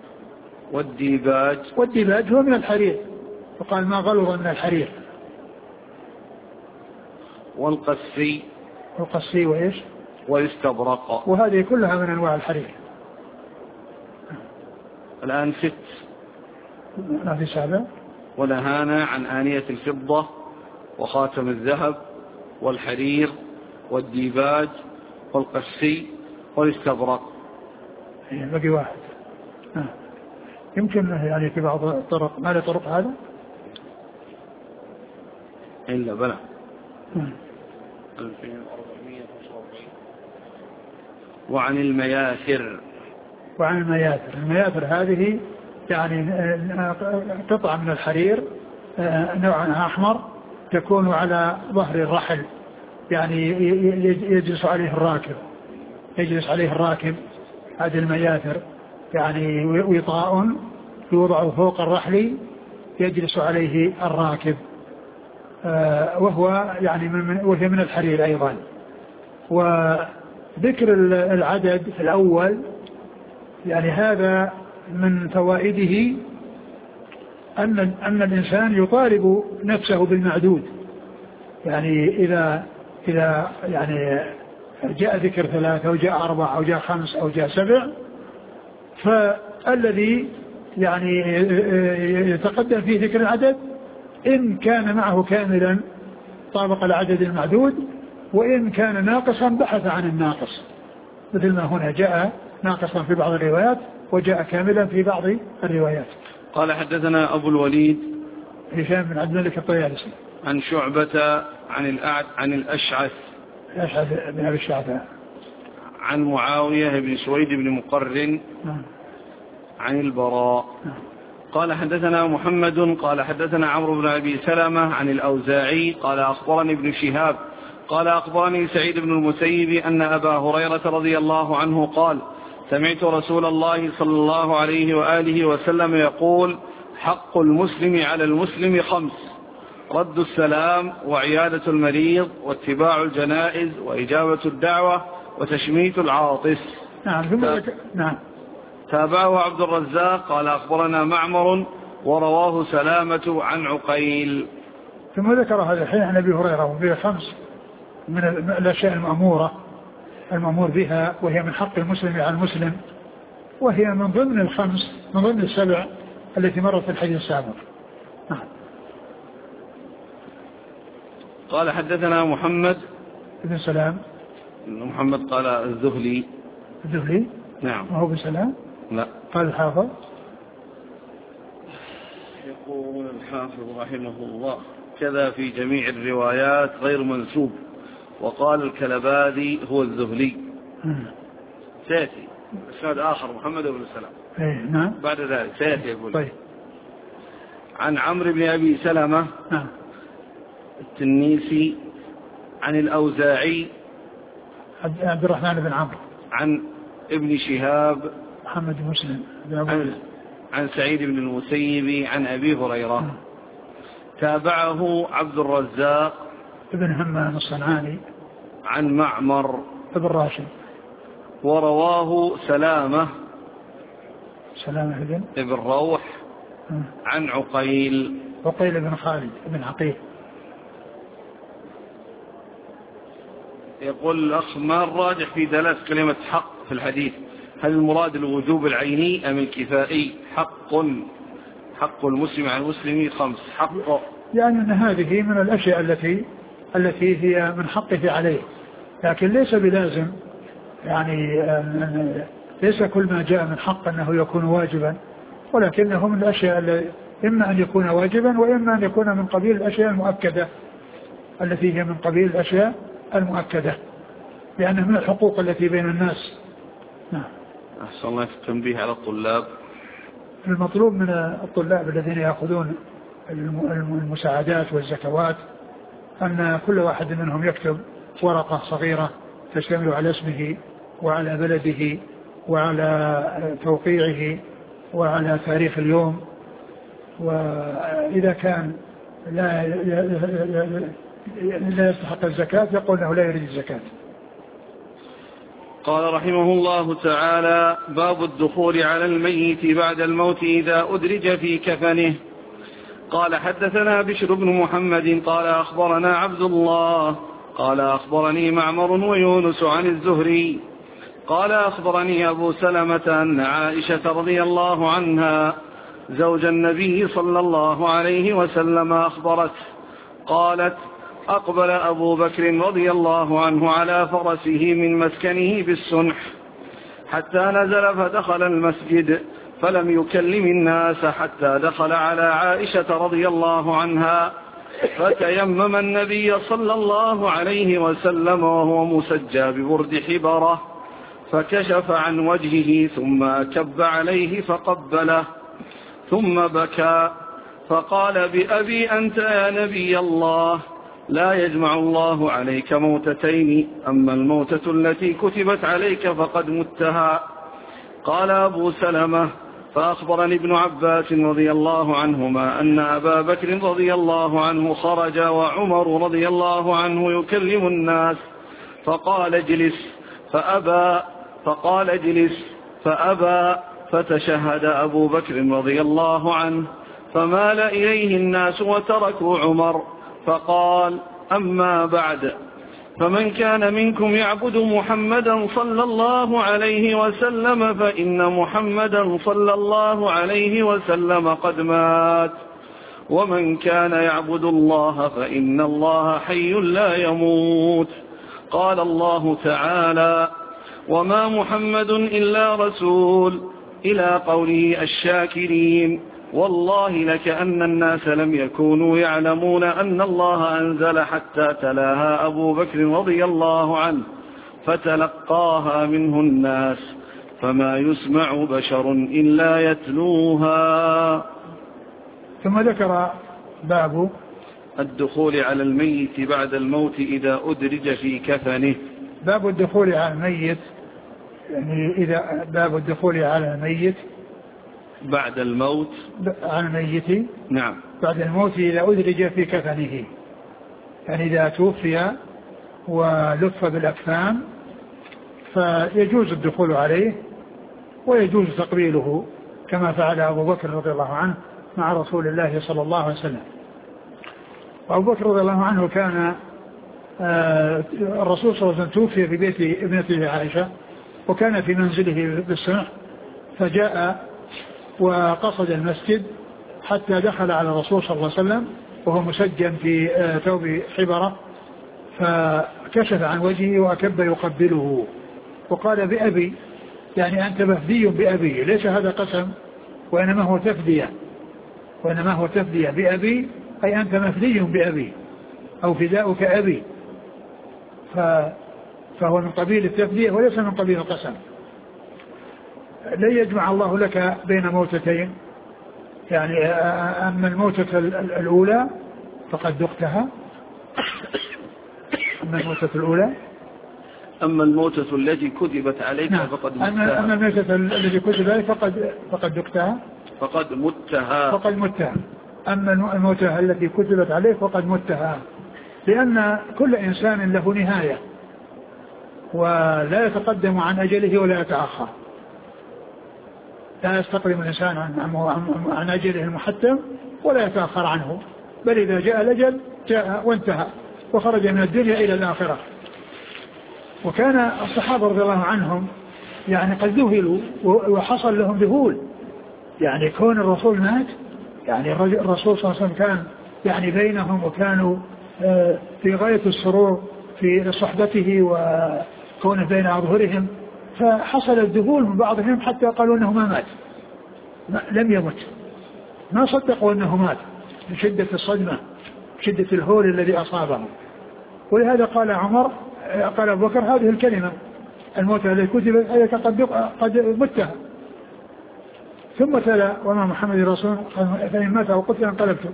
والديباج هو من الحرير، وقال ما غلظ من الحرير. والقسي وإيش؟ والاستبرق، وهذه كلها من أنواع الحرير. الآن 6. ما في 7. ونهانا عن آنية الفضة وخاتم الذهب والحرير والديباج والقسي والاستبرق. بقي 1. يمكن يعني في بعض الطرق، ما له طرق هذا إلا بلى 2445. وعن المياثر هذه يعني قطعة من الحرير نوعها أحمر، تكون على ظهر الرحل، يعني يجلس عليه الراكب. هذه المياثر يعني وطاء يوضع فوق الرحل يجلس عليه الراكب، وهو يعني وهي من الحرير أيضا. وذكر العدد في الأول يعني هذا من فوائده أن الإنسان يطالب نفسه بالمعدود. يعني إذا يعني جاء ذكر 3 أو جاء 4 أو جاء 5 أو جاء 7 فالذي يعني يتقدم فيه ذكر العدد إن كان معه كاملا طابق العدد المعدود، وإن كان ناقصا بحث عن الناقص، مثل ما هنا جاء ناقصا في بعض الروايات وجاء كاملا في بعض الروايات. قال حدثنا أبو الوليد هشام بن عبد الملك الطيالسي عن شعبة عن الأشعث بن أبي الشعثاء عن معاوية بن سويد بن مقرن عن البراء قال حدثنا محمد قال حدثنا عمرو بن أبي سلمة عن الأوزاعي قال أخبرني ابن شهاب قال أخبرني سعيد بن المسيب أن أبا هريرة رضي الله عنه قال سمعت رسول الله صلى الله عليه وآله وسلم يقول حق المسلم على المسلم 5: رد السلام، وعيادة المريض، واتباع الجنائز، وإجابة الدعوة، وتشميت العاطس. نعم. تابعه عبد الرزاق قال أخبرنا معمر ورواه سلامة عن عقيل. ثم ذكر هذا الحين عن أبي هريرة وفيه 5 من الأشياء المأمور بها، وهي من حق المسلم على المسلم، وهي من ضمن من ضمن 7 التي مرت في الحديث السابق. نعم. قال حدثنا محمد بن سلام. محمد قال الذهلي. نعم. وهو بن سلام. لا. قال الحافظ. يقول الحافظ رحمه الله كذا في جميع الروايات غير منسوب، وقال الكلباذي هو الذهلي. سيأتي إسناد آخر محمد بن سلام. نعم. بعد ذلك سيأتي يقول. طيب. عن عمرو بن أبي سلمة. نعم. التنيسي عن الأوزاعي عبد الرحمن بن عمرو عن ابن شهاب محمد مسلم عن سعيد بن المسيب عن أبي هريرة. تابعه عبد الرزاق ابن همام الصنعاني عن معمر ابن راشد. ورواه سلامة ابن روح عن عقيل بن خالد بن عقيل. يقول الأخ ما الراجح في دلالة كلمة حق في الحديث؟ هل المراد الوجوب العيني أم الكفائي؟ حق المسلم على المسلم 5 حق، يعني أن هذه من الأشياء التي هي من حقه عليه، لكن ليس بلازم، يعني ليس كل ما جاء من حق أنه يكون واجبا، ولكنه من الأشياء إما أن يكون واجبا وإما أن يكون من قبيل الأشياء المؤكدة التي هي من قبيل الأشياء المؤكدة، لأنه من الحقوق التي بين الناس. نعم. أحسن الله في التنبيه على الطلاب. المطلوب من الطلاب الذين يأخذون المساعدات والزكوات أن كل واحد منهم يكتب ورقة صغيرة تشتمل على اسمه وعلى بلده وعلى توقيعه وعلى تاريخ اليوم، وإذا كان لا يستحق الزكاة يقول أنه لا يريد الزكاة. قال رحمه الله تعالى: باب الدخول على الميت بعد الموت إذا أدرج في كفنه. قال حدثنا بشر بن محمد قال أخبرنا عبد الله قال أخبرني معمر ويونس عن الزهري قال أخبرني أبو سلمة أن عائشة رضي الله عنها زوج النبي صلى الله عليه وسلم أخبرت قالت: أقبل أبو بكر رضي الله عنه على فرسه من مسكنه بالسنح حتى نزل فدخل المسجد فلم يكلم الناس حتى دخل على عائشة رضي الله عنها فتيمم النبي صلى الله عليه وسلم وهو مسجى ببرد حبرة فكشف عن وجهه ثم أكب عليه فقبله ثم بكى فقال: بأبي أنت يا نبي الله، لا يجمع الله عليك موتتين، أما الموتة التي كتبت عليك فقد متها. قال أبو سلمة: فأخبرني ابن عباس رضي الله عنهما أن أبا بكر رضي الله عنه خرج وعمر رضي الله عنه يكلم الناس فقال اجلس فأبى فتشهد أبو بكر رضي الله عنه فمال إليه الناس وتركوا عمر فقال أما بعد فمن كان منكم يعبد محمدا صلى الله عليه وسلم فإن محمدا صلى الله عليه وسلم قد مات ومن كان يعبد الله فإن الله حي لا يموت. قال الله تعالى وما محمد إلا رسول إلى قوله الشاكرين والله لكأن الناس لم يكونوا يعلمون أن الله أنزل حتى تلاها أبو بكر رضي الله عنه فتلقاها منه الناس فما يسمع بشر إلا يتلوها. ثم ذكر باب الدخول على الميت بعد الموت إذا أدرج في كفنه. باب الدخول على الميت، يعني إذا باب الدخول على الميت بعد الموت على الميت نعم بعد الموت إذا أدرج في كفنه، يعني إذا توفي ولف بالأكفان فيجوز الدخول عليه ويجوز تقبيله كما فعل أبو بكر رضي الله عنه مع رسول الله صلى الله عليه وسلم. وأبو بكر رضي الله عنه كان الرسول صلى الله عليه وسلم توفي في بيت ابنته عائشة وكان في منزله بالسنح، فجاء وقصد المسجد حتى دخل على الرسول صلى الله عليه وسلم وهو مسجن في ثوب حبرة، فكشف عن وجهه وأكب يقبله وقال بأبي، يعني أنت مفدي بأبي، ليس هذا قسم وإنما هو تفدية بأبي، أي أنت مفدي بأبي أو فداؤك أبي، فهو من قبيل التفدية وليس من قبيل القسم. لن يجمع الله لك بين موتتين، يعني أما الموتة الأولى فقد ذقتها، أما الموتة التي كتبت عليك فقد متها، أما الموتة التي كتبت عليك فقد ذقتها فقد متها. أما الموتة التي كتبت عليك فقد متها، لأن كل إنسان له نهاية ولا يتقدم عن أجله ولا يتأخر، لا يستقدم الإنسان عن أجله المحتم ولا يتأخر عنه، بل إذا جاء الأجل جاء وانتهى وخرج من الدنيا إلى الآخرة. وكان الصحابة رضي الله عنهم يعني قد ذهلوا وحصل لهم ذهول، يعني كون الرسول مات، يعني الرسول صلى الله عليه وسلم كان يعني بينهم وكانوا في غاية السرور في صحبته وكونه بين أظهرهم، فحصل الذهول من بعضهم حتى قالوا أنه ما مات، لم يمت، ما صدقوا أنه مات من شدة الصدمة، شدة الهول الذي أصابه. ولهذا قال أبو بكر هذه الكلمة الموت الذي كتبت عليك قد متها، ثم تلا وما محمد رسول فإن مات أو قتل انقلبتم.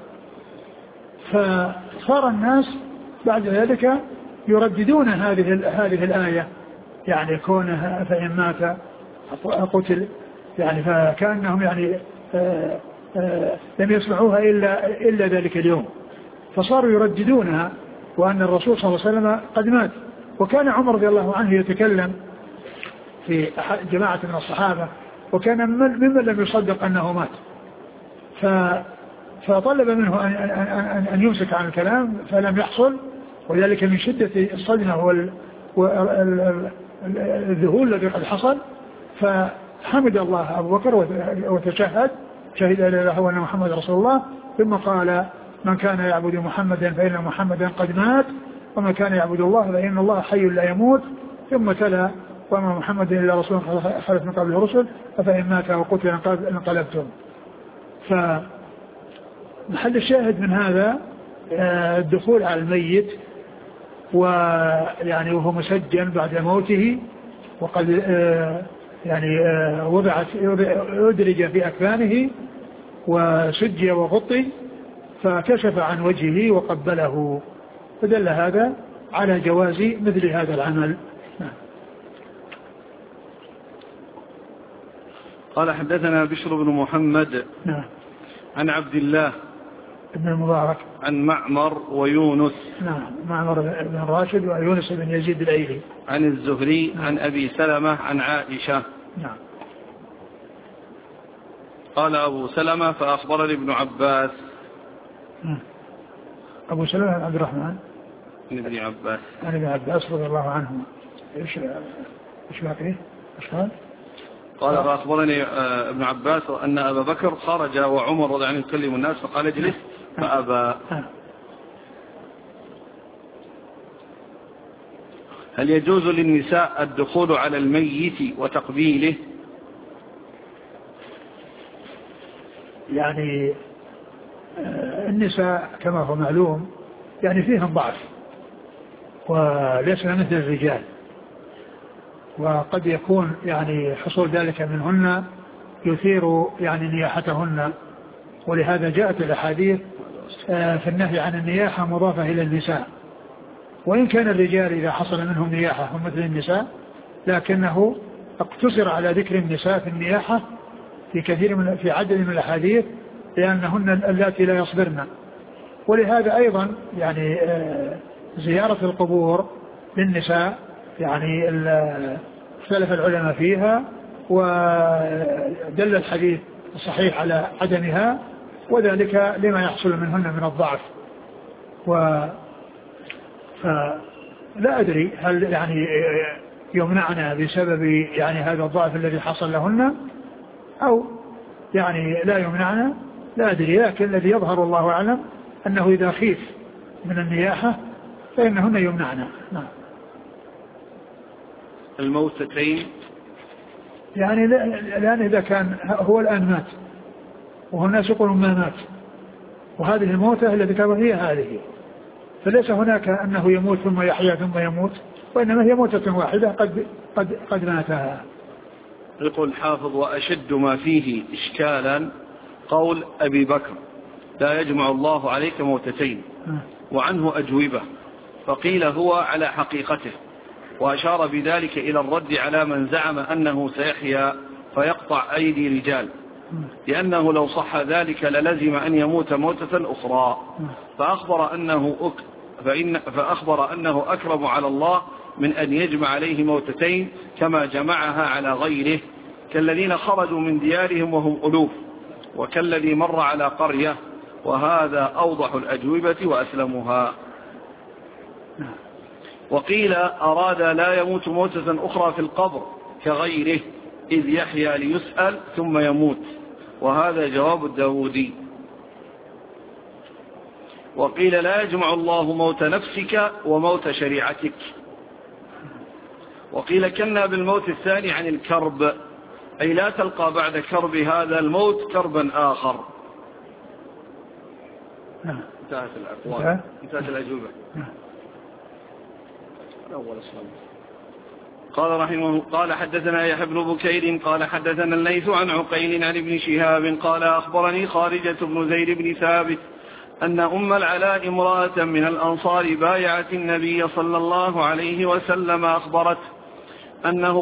فصار الناس بعد ذلك يرددون هذه الآية، يعني كونه فإن مات قتل، يعني فكأنهم يعني لم يسمعوها إلا ذلك اليوم، فصاروا يرددونها وأن الرسول صلى الله عليه وسلم قد مات. وكان عمر رضي الله عنه يتكلم في جماعة من الصحابة وكان ممن لم يصدق أنه مات، فطلب منه أن يمسك عن الكلام فلم يحصل، وذلك من شدة الصدمة والذهول الذي قد حصل. فحمد الله أبو بكر وتشهد شهد لا إله إلا هو أن محمد رسول الله، ثم قال من كان يعبد محمدا فإن محمدا قد مات ومن كان يعبد الله فإن الله حي لا يموت، ثم تلا وما محمد إلا رسول خلف من قبله رسل فإن مات أو قتل انقلبتم. فمحل الشاهد من هذا الدخول على الميت ويعني وهو مسجن بعد موته وقد يعني أدرج في أكفانه وسجي وغطي، فكشف عن وجهه وقبله، فدل هذا على جواز مثل هذا العمل. قال حدثنا بشر بن محمد نعم عن عبد الله ابن المبارك عن معمر ويونس. نعم معمر بن راشد ويونس بن يزيد الأيلي. عن الزهري عن أبي سلمة عن عائشة. نعم. قال أبو سلمة فأخبرني ابن عباس. أبو سلمة عبد الرحمن عن ابن عباس عن ابن عباس رضي الله عنه. إيش باقي؟ إيش قال فأخبرني ابن عباس أن أبا بكر خرج وعمر رضي عنه يكلم الناس فقال اجلس فأبى. هل يجوز للنساء الدخول على الميت وتقبيله؟ يعني النساء كما هو معلوم يعني فيهم ضعف وليس مثل الرجال، وقد يكون يعني حصول ذلك منهن يثير يعني نياحتهن، ولهذا جاءت الأحاديث في النهي عن النياحة مضافة إلى النساء، وإن كان الرجال إذا حصل منهم نياحة هم مثل النساء لكنه اقتصر على ذكر النساء في النياحة في عدد من الأحاديث لأنهن اللاتي لا يصبرن. ولهذا أيضا يعني زيارة القبور للنساء يعني اختلف العلماء فيها، ودل الحديث الصحيح على عدمها، وذلك لما يحصل منهن من الضعف. فلا أدري هل يعني يمنعنا بسبب يعني هذا الضعف الذي حصل لهن أو يعني لا يمنعنا، لا أدري، لكن الذي يظهر الله أعلم أنه إذا خيف من النياحة فإنهن يمنعنا. نعم. الموتتين يعني لأن إذا كان هو الآن مات وهو الناس يقولون ما مات، وهذه الموتة التي كانت هي هذه، فليس هناك أنه يموت ثم يحيا ثم يموت، وإنما هي موتة واحدة قد ماتها. يقول الحافظ وأشد ما فيه إشكالا قول أبي بكر لا يجمع الله عليك موتتين، وعنه أجوبة، فقيل هو على حقيقته، وأشار بذلك إلى الرد على من زعم أنه سيحيا فيقطع أيدي رجال، لأنه لو صح ذلك للزم أن يموت موتة أخرى، فأخبر أنه أكرم على الله من أن يجمع عليه موتتين كما جمعها على غيره، كالذين خرجوا من ديارهم وهم ألوف، وكالذي مر على قرية، وهذا أوضح الأجوبة وأسلمها. وقيل أراد لا يموت موتة أخرى في القبر كغيره إذ يحيا ليسأل ثم يموت، وهذا جواب الداودي. وقيل لا يجمع الله موت نفسك وموت شريعتك. وقيل كنا بالموت الثاني عن الكرب، أي لا تلقى بعد كرب هذا الموت كربا آخر. انتهت الأقوال، انتهت الأجوبة. قال رحمه قال حدثنا يحيى بن بكير قال حدثنا الليث عن عقيل عن ابن شهاب قال أخبرني خارجة بن زيد بن ثابت أن أم العلاء امرأة من الأنصار بايعت النبي صلى الله عليه وسلم أخبرت أنه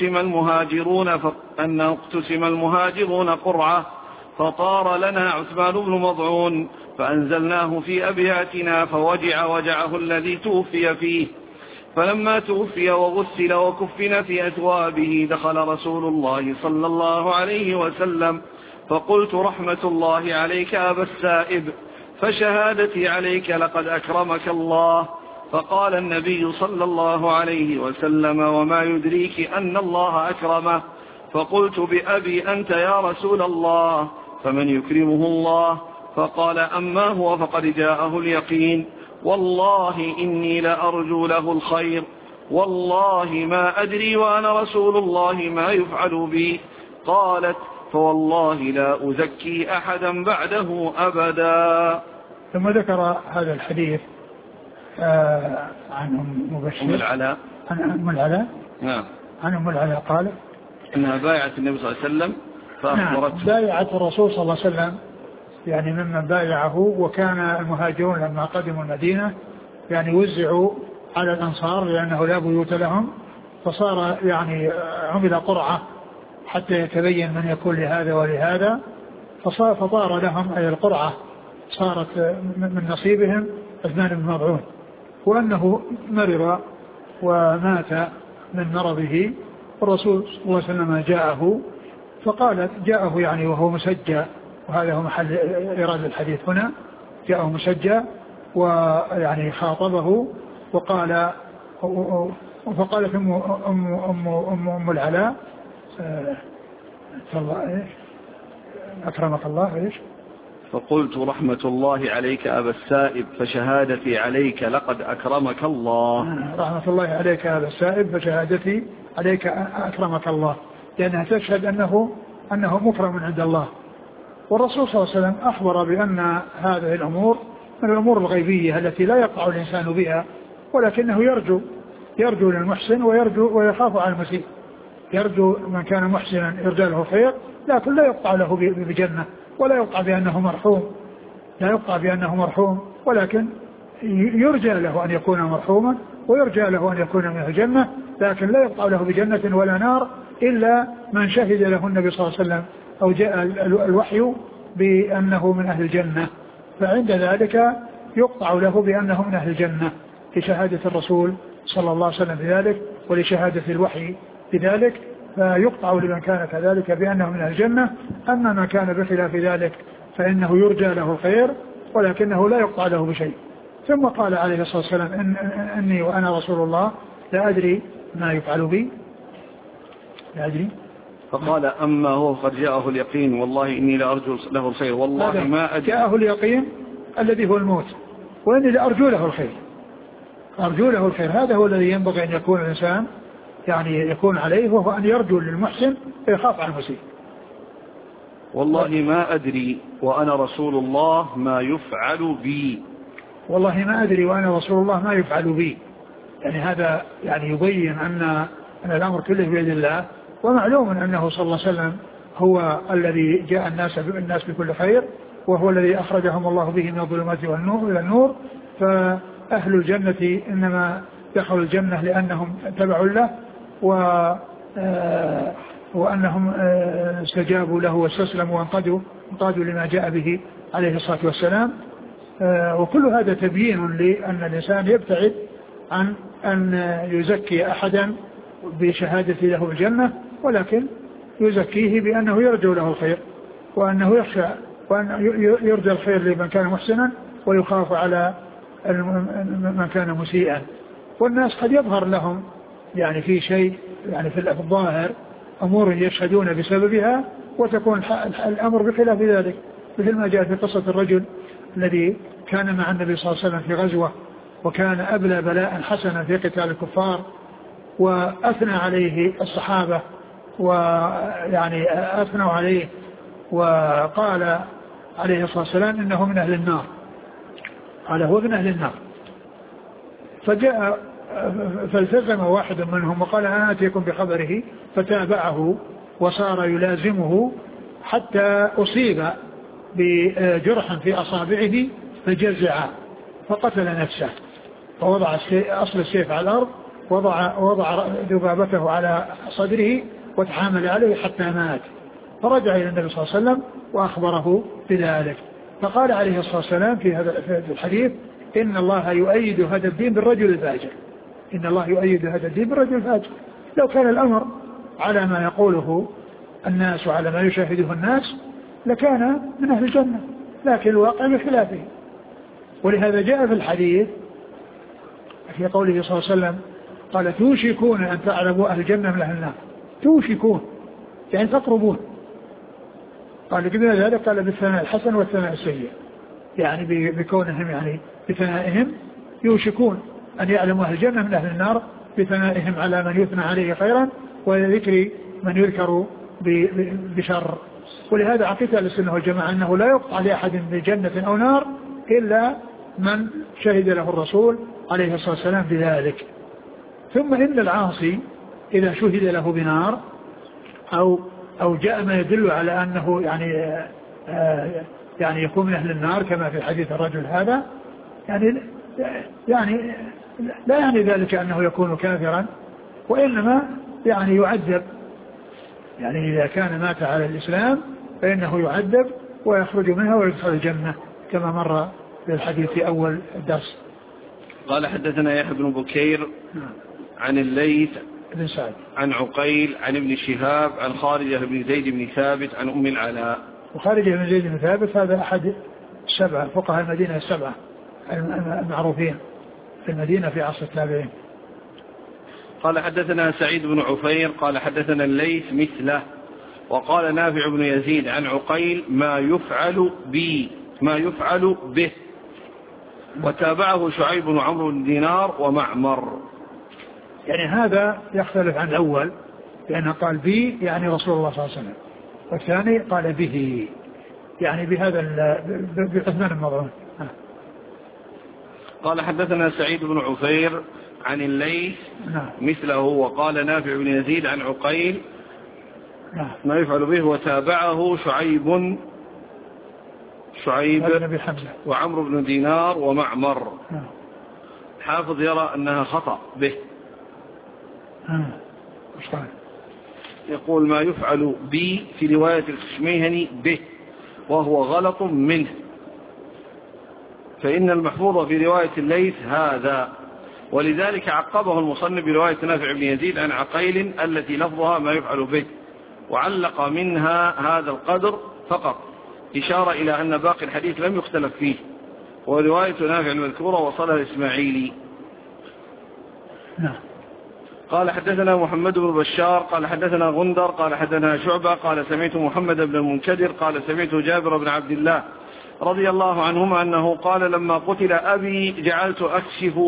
اقتسم المهاجرون قرعة، فطار لنا عثمان بن مضعون فأنزلناه في أبياتنا فوجع وجعه الذي توفي فيه، فلما توفي وغسل وكفن في أثوابه دخل رسول الله صلى الله عليه وسلم فقلت رحمة الله عليك أبا السائب، فشهادتي عليك لقد أكرمك الله. فقال النبي صلى الله عليه وسلم وما يدريك أن الله أكرمه؟ فقلت بأبي أنت يا رسول الله، فمن يكرمه الله؟ فقال أما هو فقد جاءه اليقين، والله إني لأرجو له الخير، والله ما أدري وأنا رسول الله ما يفعل بي. قالت فوالله لا أزكي أحدا بعده أبدا. ثم ذكر هذا الحديث عن أم العلاء نعم عن أم العلاء قال إنها بايعت النبي صلى الله عليه وسلم فأخبرته. بايعت الرسول صلى الله عليه وسلم يعني ممن بايعه، وكان المهاجرون لما قدموا المدينة يعني وزعوا على الأنصار لأنه لا بيوت لهم، فصار يعني عمل قرعة حتى يتبين من يكون لهذا ولهذا، فطار لهم أي القرعة صارت من نصيبهم عثمان بن مظعون، وأنه مرض ومات من مرضه، والرسول صلى الله عليه وسلم جاءه فقالت جاءه يعني وهو مسجى، وهذا هو محل إيراد الحديث هنا، جاءه مسجى ويعني خاطبه وقال، فقالت أم العلاء أكرمك الله إيش؟ فقلت رحمة الله عليك أبا السائب فشهادتي عليك لقد أكرمك الله. رحمة الله عليك أبا السائب فشهادتي عليك أكرمك الله، لأنها تشهد أنه مكرم عند الله. والرسول صلى الله عليه وسلم أخبر بأن هذه الأمور من الأمور الغيبية التي لا يقع الإنسان بها، ولكنه يرجو للمحسن ويخاف على المسيء. يرجو من كان محسنا يرجى له خير، لكن لا يقطع له بجنة، ولا يقطع بأنه مرحوم، لا يقطع بأنه مرحوم، ولكن يرجى له أن يكون مرحوما ويرجى له أن يكون من الجنة، لكن لا يقطع له بجنة ولا نار إلا من شهد له النبي صلى الله عليه وسلم أو جاء الوحي بأنه من أهل الجنة، فعند ذلك يقطع له بأنه من أهل الجنة لشهادة الرسول صلى الله عليه وسلم بذلك ولشهادة الوحي بذلك، فيقطع لمن كان كذلك بأنه من أهل الجنة. أما ما كان بخلاف ذلك فإنه يرجى له الخير ولكنه لا يقطع له بشيء. ثم قال عليه الصلاة والسلام إني وأنا رسول الله لا أدري ما يفعل بي، لا أدري. فقال أما هو قد جاءه اليقين والله إني لأرجو له الخير والله ما أدري. جاءه اليقين الذي هو الموت، وإني لأرجو له الخير، أرجو له الخير. هذا هو الذي ينبغي أن يكون الإنسان يعني يكون عليه، وهو أن يرجو للمحسن ويخاف عن المسيء. والله ما أدري وأنا رسول الله ما يفعل بي. والله ما أدري وأنا رسول الله ما يفعل بي، يعني هذا يعني يبين أن الأمر كله بيد الله، ومعلوم أنه صلى الله عليه وسلم هو الذي جاء الناس بكل خير، وهو الذي أخرجهم الله به من الظلمات والنور إلى النور. فأهل الجنة إنما دخلوا الجنة لأنهم تبعوا له وأنهم استجابوا له واستسلموا وانقادوا لما جاء به عليه الصلاة والسلام. وكل هذا تبيين لأن الإنسان يبتعد عن أن يزكي أحدا بشهادة له الجنة، ولكن يزكيه بأنه يرجو له الخير، وأنه يخشى وأن يرجى الخير لمن كان محسنا ويخاف على من كان مسيئا. والناس قد يظهر لهم يعني في شيء يعني في الظاهر أمور يشهدون بسببها، وتكون الأمر بخلاف ذلك، مثل ما جاء في قصة الرجل الذي كان مع النبي صلى الله عليه وسلم في غزوة، وكان أبلى بلاء حسنا في قتال الكفار، وأثنى عليه الصحابة ويعني أثنوا عليه، وقال عليه الصلاة والسلام إنه من أهل النار، قال هو من أهل النار. فجاء فالتزم واحد منهم وقال أنا أتيكم بخبره، فتابعه وصار يلازمه حتى أصيب بجرح في أصابعه فجزع فقتل نفسه، فوضع أصل السيف على الأرض، وضع ذبابته على صدره وتحامل عليه حتى مات. فرجع إلى النبي صلى الله عليه وسلم وأخبره بذلك، فقال عليه الصلاة والسلام في هذا الحديث إن الله يؤيد هذا الدين بالرجل الفاجر، إن الله يؤيد هذا الدين بالرجل الفاجر. لو كان الأمر على ما يقوله الناس وعلى ما يشاهده الناس لكان من أهل الجنة، لكن الواقع بخلافه. ولهذا جاء في الحديث في قوله صلى الله عليه وسلم قال توشكون أن تعلموا أهل الجنة من أهل النار، توشكون يعني تقربون. قال قبل ذلك قال بالثناء الحسن والثناء السيء، يعني بكونهم يعني بثنائهم يوشكون أن يعلموا أهل الجنة من أهل النار بثنائهم على من يثنى عليه خيرا وذكر من يذكر بشر. ولهذا عقيدة السنة والجماعة أنه لا يقطع لأحد بجنة أو نار إلا من شهد له الرسول عليه الصلاة والسلام بذلك. ثم إن العاصي إذا شهد له بنار أو جاء ما يدل على أنه يعني يكون من أهل النار كما في حديث الرجل هذا، يعني لا يعني ذلك أنه يكون كافرا، وإنما يعني يعذب يعني إذا كان مات على الإسلام فإنه يعذب ويخرج منها ويدخل الجنة كما مر في الحديث في أول الدرس. قال حدثنا يحيى بن بكير عن الليث بن سعد عن عقيل عن ابن شهاب عن خارجة بن زيد بن ثابت عن أم العلاء. وخارجة بن زيد بن ثابت هذا أحد السبعة فقهاء المدينة السبعة المعروفين في المدينة في عصر التابعين. قال حدثنا سعيد بن عفير قال حدثنا الليث مثله وقال نافع بن يزيد عن عقيل ما يفعل به وتابعه شعيب بن عمرو بن دينار ومعمر. يعني هذا يختلف عن الأول لأنه قال بي يعني رسول الله صلى الله عليه وسلم والثاني قال به يعني بهذا بعثمان المضعون. قال حدثنا سعيد بن عفير عن الليث مثله وقال نافع بن يزيد عن عقيل ما يفعل به وتابعه شعيب وعمرو بن دينار ومعمر. حافظ يرى أنها خطأ به. يقول ما يفعل به في رواية الخشميهني به وهو غلط منه فإن المحفوظ في رواية الليث هذا ولذلك عقبه المصنف برواية نافع بن يزيد عن عقيل التي لفظها ما يفعل به وعلق منها هذا القدر فقط إشارة إلى أن باقي الحديث لم يختلف فيه ورواية نافع المذكورة وصلها الإسماعيلي. قال حدثنا محمد بن بشار قال حدثنا غندر قال حدثنا شعبة قال سمعت محمد بن المنكدر قال سمعت جابر بن عبد الله رضي الله عنهما أنه قال لما قتل أبي جعلت أكشف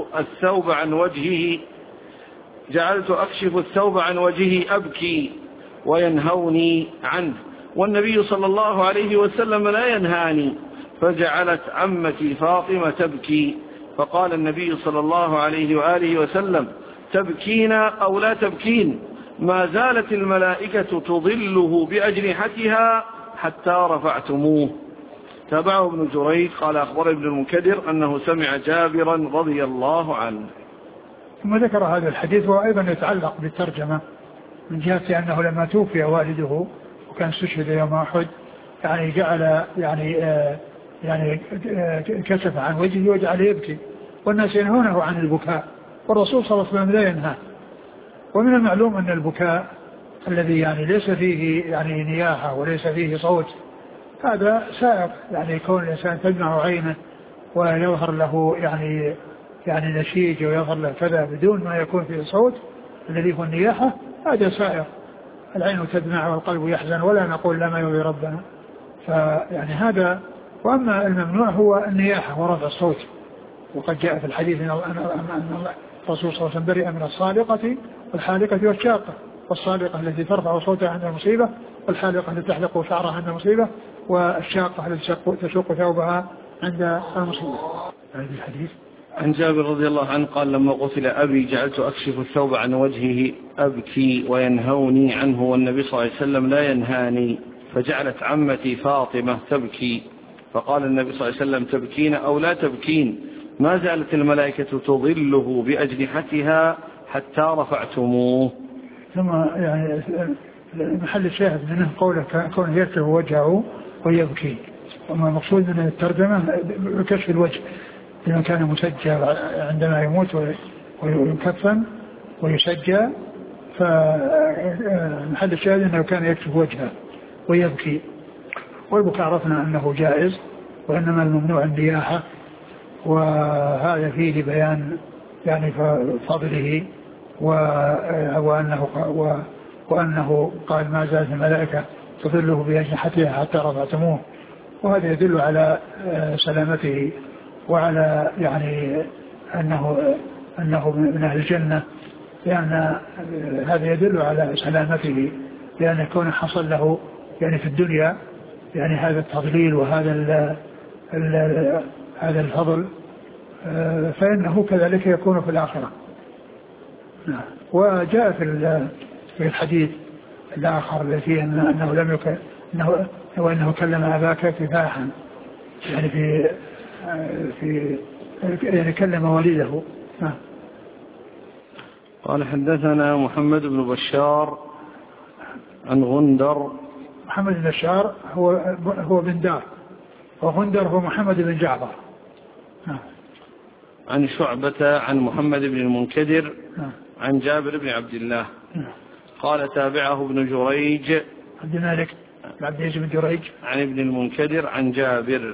الثوب عن وجهه أبكي وينهوني عنه والنبي صلى الله عليه وسلم لا ينهاني فجعلت عمتي فاطمة تبكي فقال النبي صلى الله عليه وآله وسلم تبكين أو لا تبكين ما زالت الملائكة تظله بأجنحتها حتى رفعتموه. تابعه ابن جريج قال أخبر ابن المنكدر أنه سمع جابرا رضي الله عنه. ثم ذكر هذا الحديث وأيضا يتعلق بالترجمة من جهة أنه لما توفي والده وكان استشهد يوم أحد يعني جعل يعني كشف عن وجهه وجعل يبكي والناس ينهونه عن البكاء والرسول صلى الله عليه وسلم لا ينهى. ومن المعلوم أن البكاء الذي يعني ليس فيه يعني نياحة وليس فيه صوت هذا سائق يعني كون الإنسان تدمع عينه ويظهر له يعني نشيج ويظهر له كذا بدون ما يكون فيه صوت الذي هو النياحة هذا سائق. العين تدمع والقلب يحزن ولا نقول لا ما يرضي ربنا فيعني هذا. وأما الممنوع هو النياحة ورفع الصوت وقد جاء في الحديث أن الرسول صلى الله عليه وسلم برئ من الصالقة والحالقة والشاقة والصالقة التي ترفع صوتها عند المصيبة والحالقة التي تحلق شعرها عند المصيبة والشاقة التي تشق ثوبها عند المصيبة. هذا الحديث عن جابر رضي الله عنه قال لما قتل أبي جعلت أكشف الثوب عن وجهه أبكي وينهوني عنه والنبي صلى الله عليه وسلم لا ينهاني فجعلت عمتي فاطمة تبكي فقال النبي صلى الله عليه وسلم تبكين أو لا تبكين ما زالت الملائكة تظله بأجنحتها حتى رفعتموه. ثم يعني محل الشاهد منه قوله كونه يركب وجهه ويبكي وما المقصود من الترجمة بكشف الوجه لأنه كان مسجى عندما يموت ويكفن ويسجى فمحل الشاهد أنه كان يكشف وجهه ويبكي. والبكاء عرفنا أنه جائز وإنما الممنوع النياحة وهذا فيه بيان يعني فضله وأنه قال ما زالت الملائكة تظله بأجنحتها حتى رفعتموه وهذا يدل على سلامته وعلى يعني أنه من أهل الجنة لأن هذا يدل على سلامته لأن يكون حصل له يعني في الدنيا يعني هذا التضليل وهذا هذا الفضل فإنه كذلك يكون في الآخرة. وجاء في الحديث الآخر الذي أنه لم يكن وأنه كلم أباك كفاحا يعني يعني كلم والده. قال حدثنا محمد بن بشار عن غندر. محمد بن بشار هو بن دار، وغندر هو محمد بن جعفر. عن شعبة عن محمد بن المنكدر عن جابر بن عبد الله قال تابعه ابن جريج عبد الملك عبد العزيز بن جريج عن ابن المنكدر عن جابر.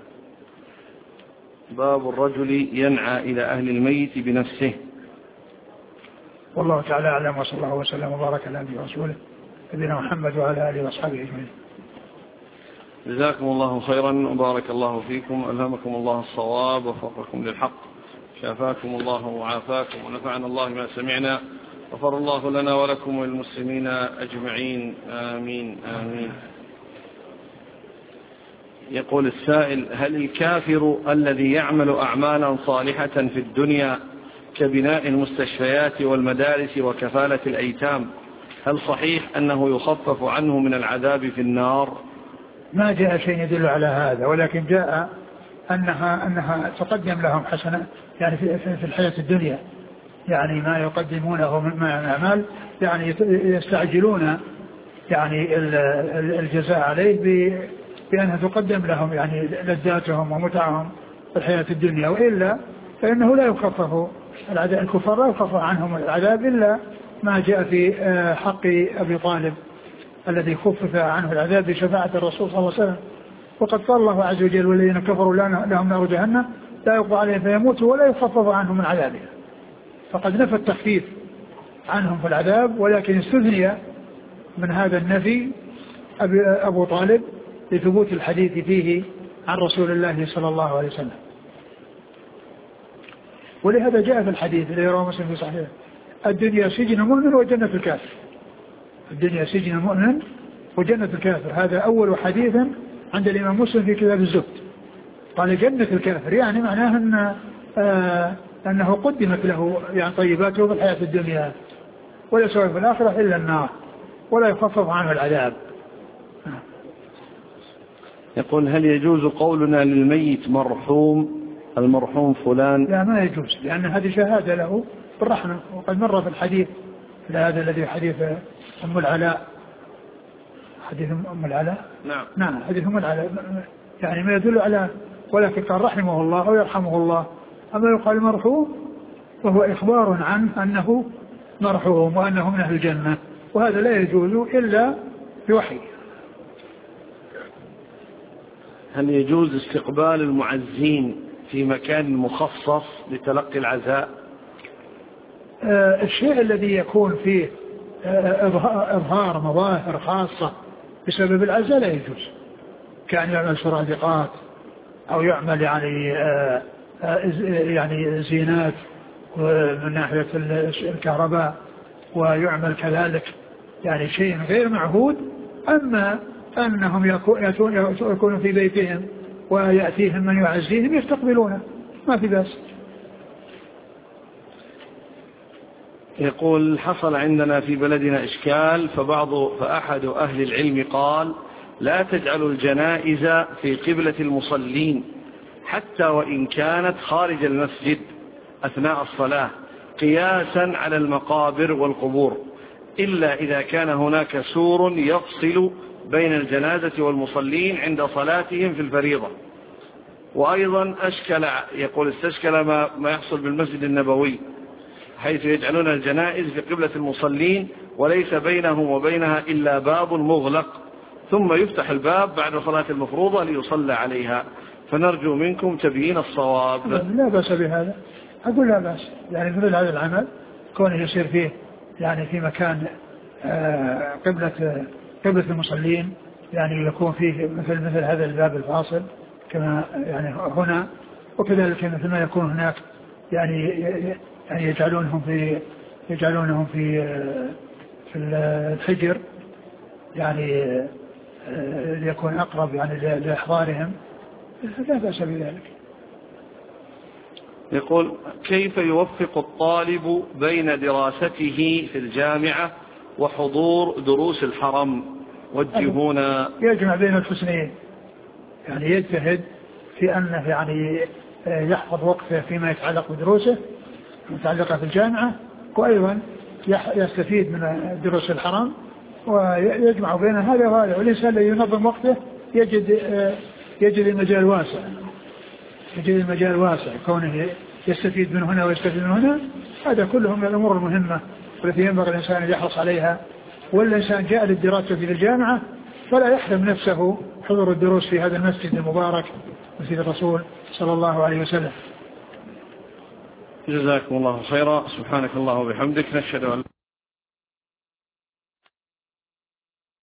باب الرجل ينعى إلى أهل الميت بنفسه. والله تعالى أعلم، وصلى الله وسلم وبارك على نبينا ورسوله نبينا محمد وعلى آله وأصحابه أجمعين. جزاكم الله خيرا وبارك الله فيكم، ألهمكم الله الصواب ووفقكم للحق، شافاكم الله وعافاكم ونفعنا الله ما سمعنا، غفر الله لنا ولكم وللمسلمين أجمعين، آمين آمين. يقول السائل: هل الكافر الذي يعمل أعمالا صالحة في الدنيا كبناء المستشفيات والمدارس وكفالة الأيتام، هل صحيح أنه يخفف عنه من العذاب في النار؟ ما جاء شيء يدل على هذا، ولكن جاء أنها تقدم لهم حسنة يعني في الحياة الدنيا، يعني ما يقدمونه من الأعمال، يعني يستعجلون يعني الجزاء عليه بأنها تقدم لهم يعني لذاتهم ومتعهم في الحياة الدنيا، وإلا فإنه لا يخفف العذاب، الكفار لا يخفف عنهم العذاب إلا ما جاء في حق أبي طالب الذي خفف عنه العذاب بشفاعة الرسول صلى الله عليه وسلم. وقد قال الله عز وجل: والذين كفروا لهم نار جهنم لا يقضى عليهم فيموتوا ولا يخفف عنهم من عذابها. فقد نفى التخفيف عنهم في العذاب، ولكن استثني من هذا النفي أبو طالب لثبوت الحديث فيه عن رسول الله صلى الله عليه وسلم. ولهذا جاء في الحديث الذي رواه مسلم في صحيحه: الدنيا سجن المؤمن وجنة الكافر. الدنيا سجن المؤمن وجنة الكافر، هذا أول حديث عند الإمام مسلم في كتاب الزهد. قال جنة الكافر، يعني معناه أنه قدمت له يعني طيباته في الحياة الدنيا، ولا سوى في الآخرة إلا النار ولا يخفف عنه العذاب. يقول: هل يجوز قولنا للميت مرحوم، المرحوم فلان؟ لا، ما يجوز، لأن هذه شهادة له بالرحمة، وقد مر في الحديث هذا الذي حديث أم العلاء، حديث أم العلاء. نعم حديث أم العلاء، يعني ما يدل على، ولكن قال رحمه الله أو يرحمه الله. أما يقال مرحوم وهو إخبار عنه أنه مرحوم وأنه من أهل الجنة، وهذا لا يجوز إلا بوحي. هل يجوز استقبال المعزين في مكان مخصص لتلقي العزاء؟ الشيء الذي يكون فيه إظهار مظاهر خاصة بسبب العزاء لا يجوز، كان يعمل سرادقات أو يعمل يعني زينات من ناحية الكهرباء، ويعمل كذلك يعني شيء غير معهود. أما أنهم يكونوا في بيتهم ويأتيهم من يعزيهم يستقبلونه، ما في بأس. يقول: حصل عندنا في بلدنا إشكال، فأحد أهل العلم قال: لا تجعلوا الجنائز في قبلة المصلين حتى وإن كانت خارج المسجد أثناء الصلاة، قياسا على المقابر والقبور، إلا إذا كان هناك سور يفصل بين الجنازة والمصلين عند صلاتهم في الفريضة. وأيضا استشكل ما يحصل بالمسجد النبوي، حيث يجعلون الجنائز في قبلة المصلين وليس بينهم وبينها إلا باب مغلق، ثم يفتح الباب بعد صلاة المفروضة ليصلى عليها، فنرجو منكم تبيين الصواب. لا بأس بهذا، أقول لا بأس، يعني مثل هذا العمل كونه يصير فيه يعني في مكان قبلة المصلين، يعني يكون فيه مثل هذا الباب الفاصل كما يعني هنا، وكذلك مثل ما يكون هناك يعني يجعلونهم في الحجر، يعني ليكون أقرب يعني لإحضارهم، لا بأس بذلك. يقول: كيف يوفق الطالب بين دراسته في الجامعة وحضور دروس الحرم؟ وجهونا. يجمع بين الحسنين، يعني يجتهد في أنه يعني يحفظ وقته فيما يتعلق بدروسه المتعلقة في الجامعة، وأيضا يستفيد من دروس الحرم ويجمع بين هذا وهذا. والإنسان الذي ينظم وقته يجد المجال واسع، كونه يستفيد من هنا ويستفيد من هنا. هذا كله من الأمور المهمة التي ينبغي الإنسان أن يحرص عليها. والإنسان جاء للدراسة في الجامعة فلا يحرم نفسه حضور الدروس في هذا المسجد المبارك، مسجد الرسول صلى الله عليه وسلم. جزاكم الله خيرا. سبحانك الله وبحمدك، نشهد أن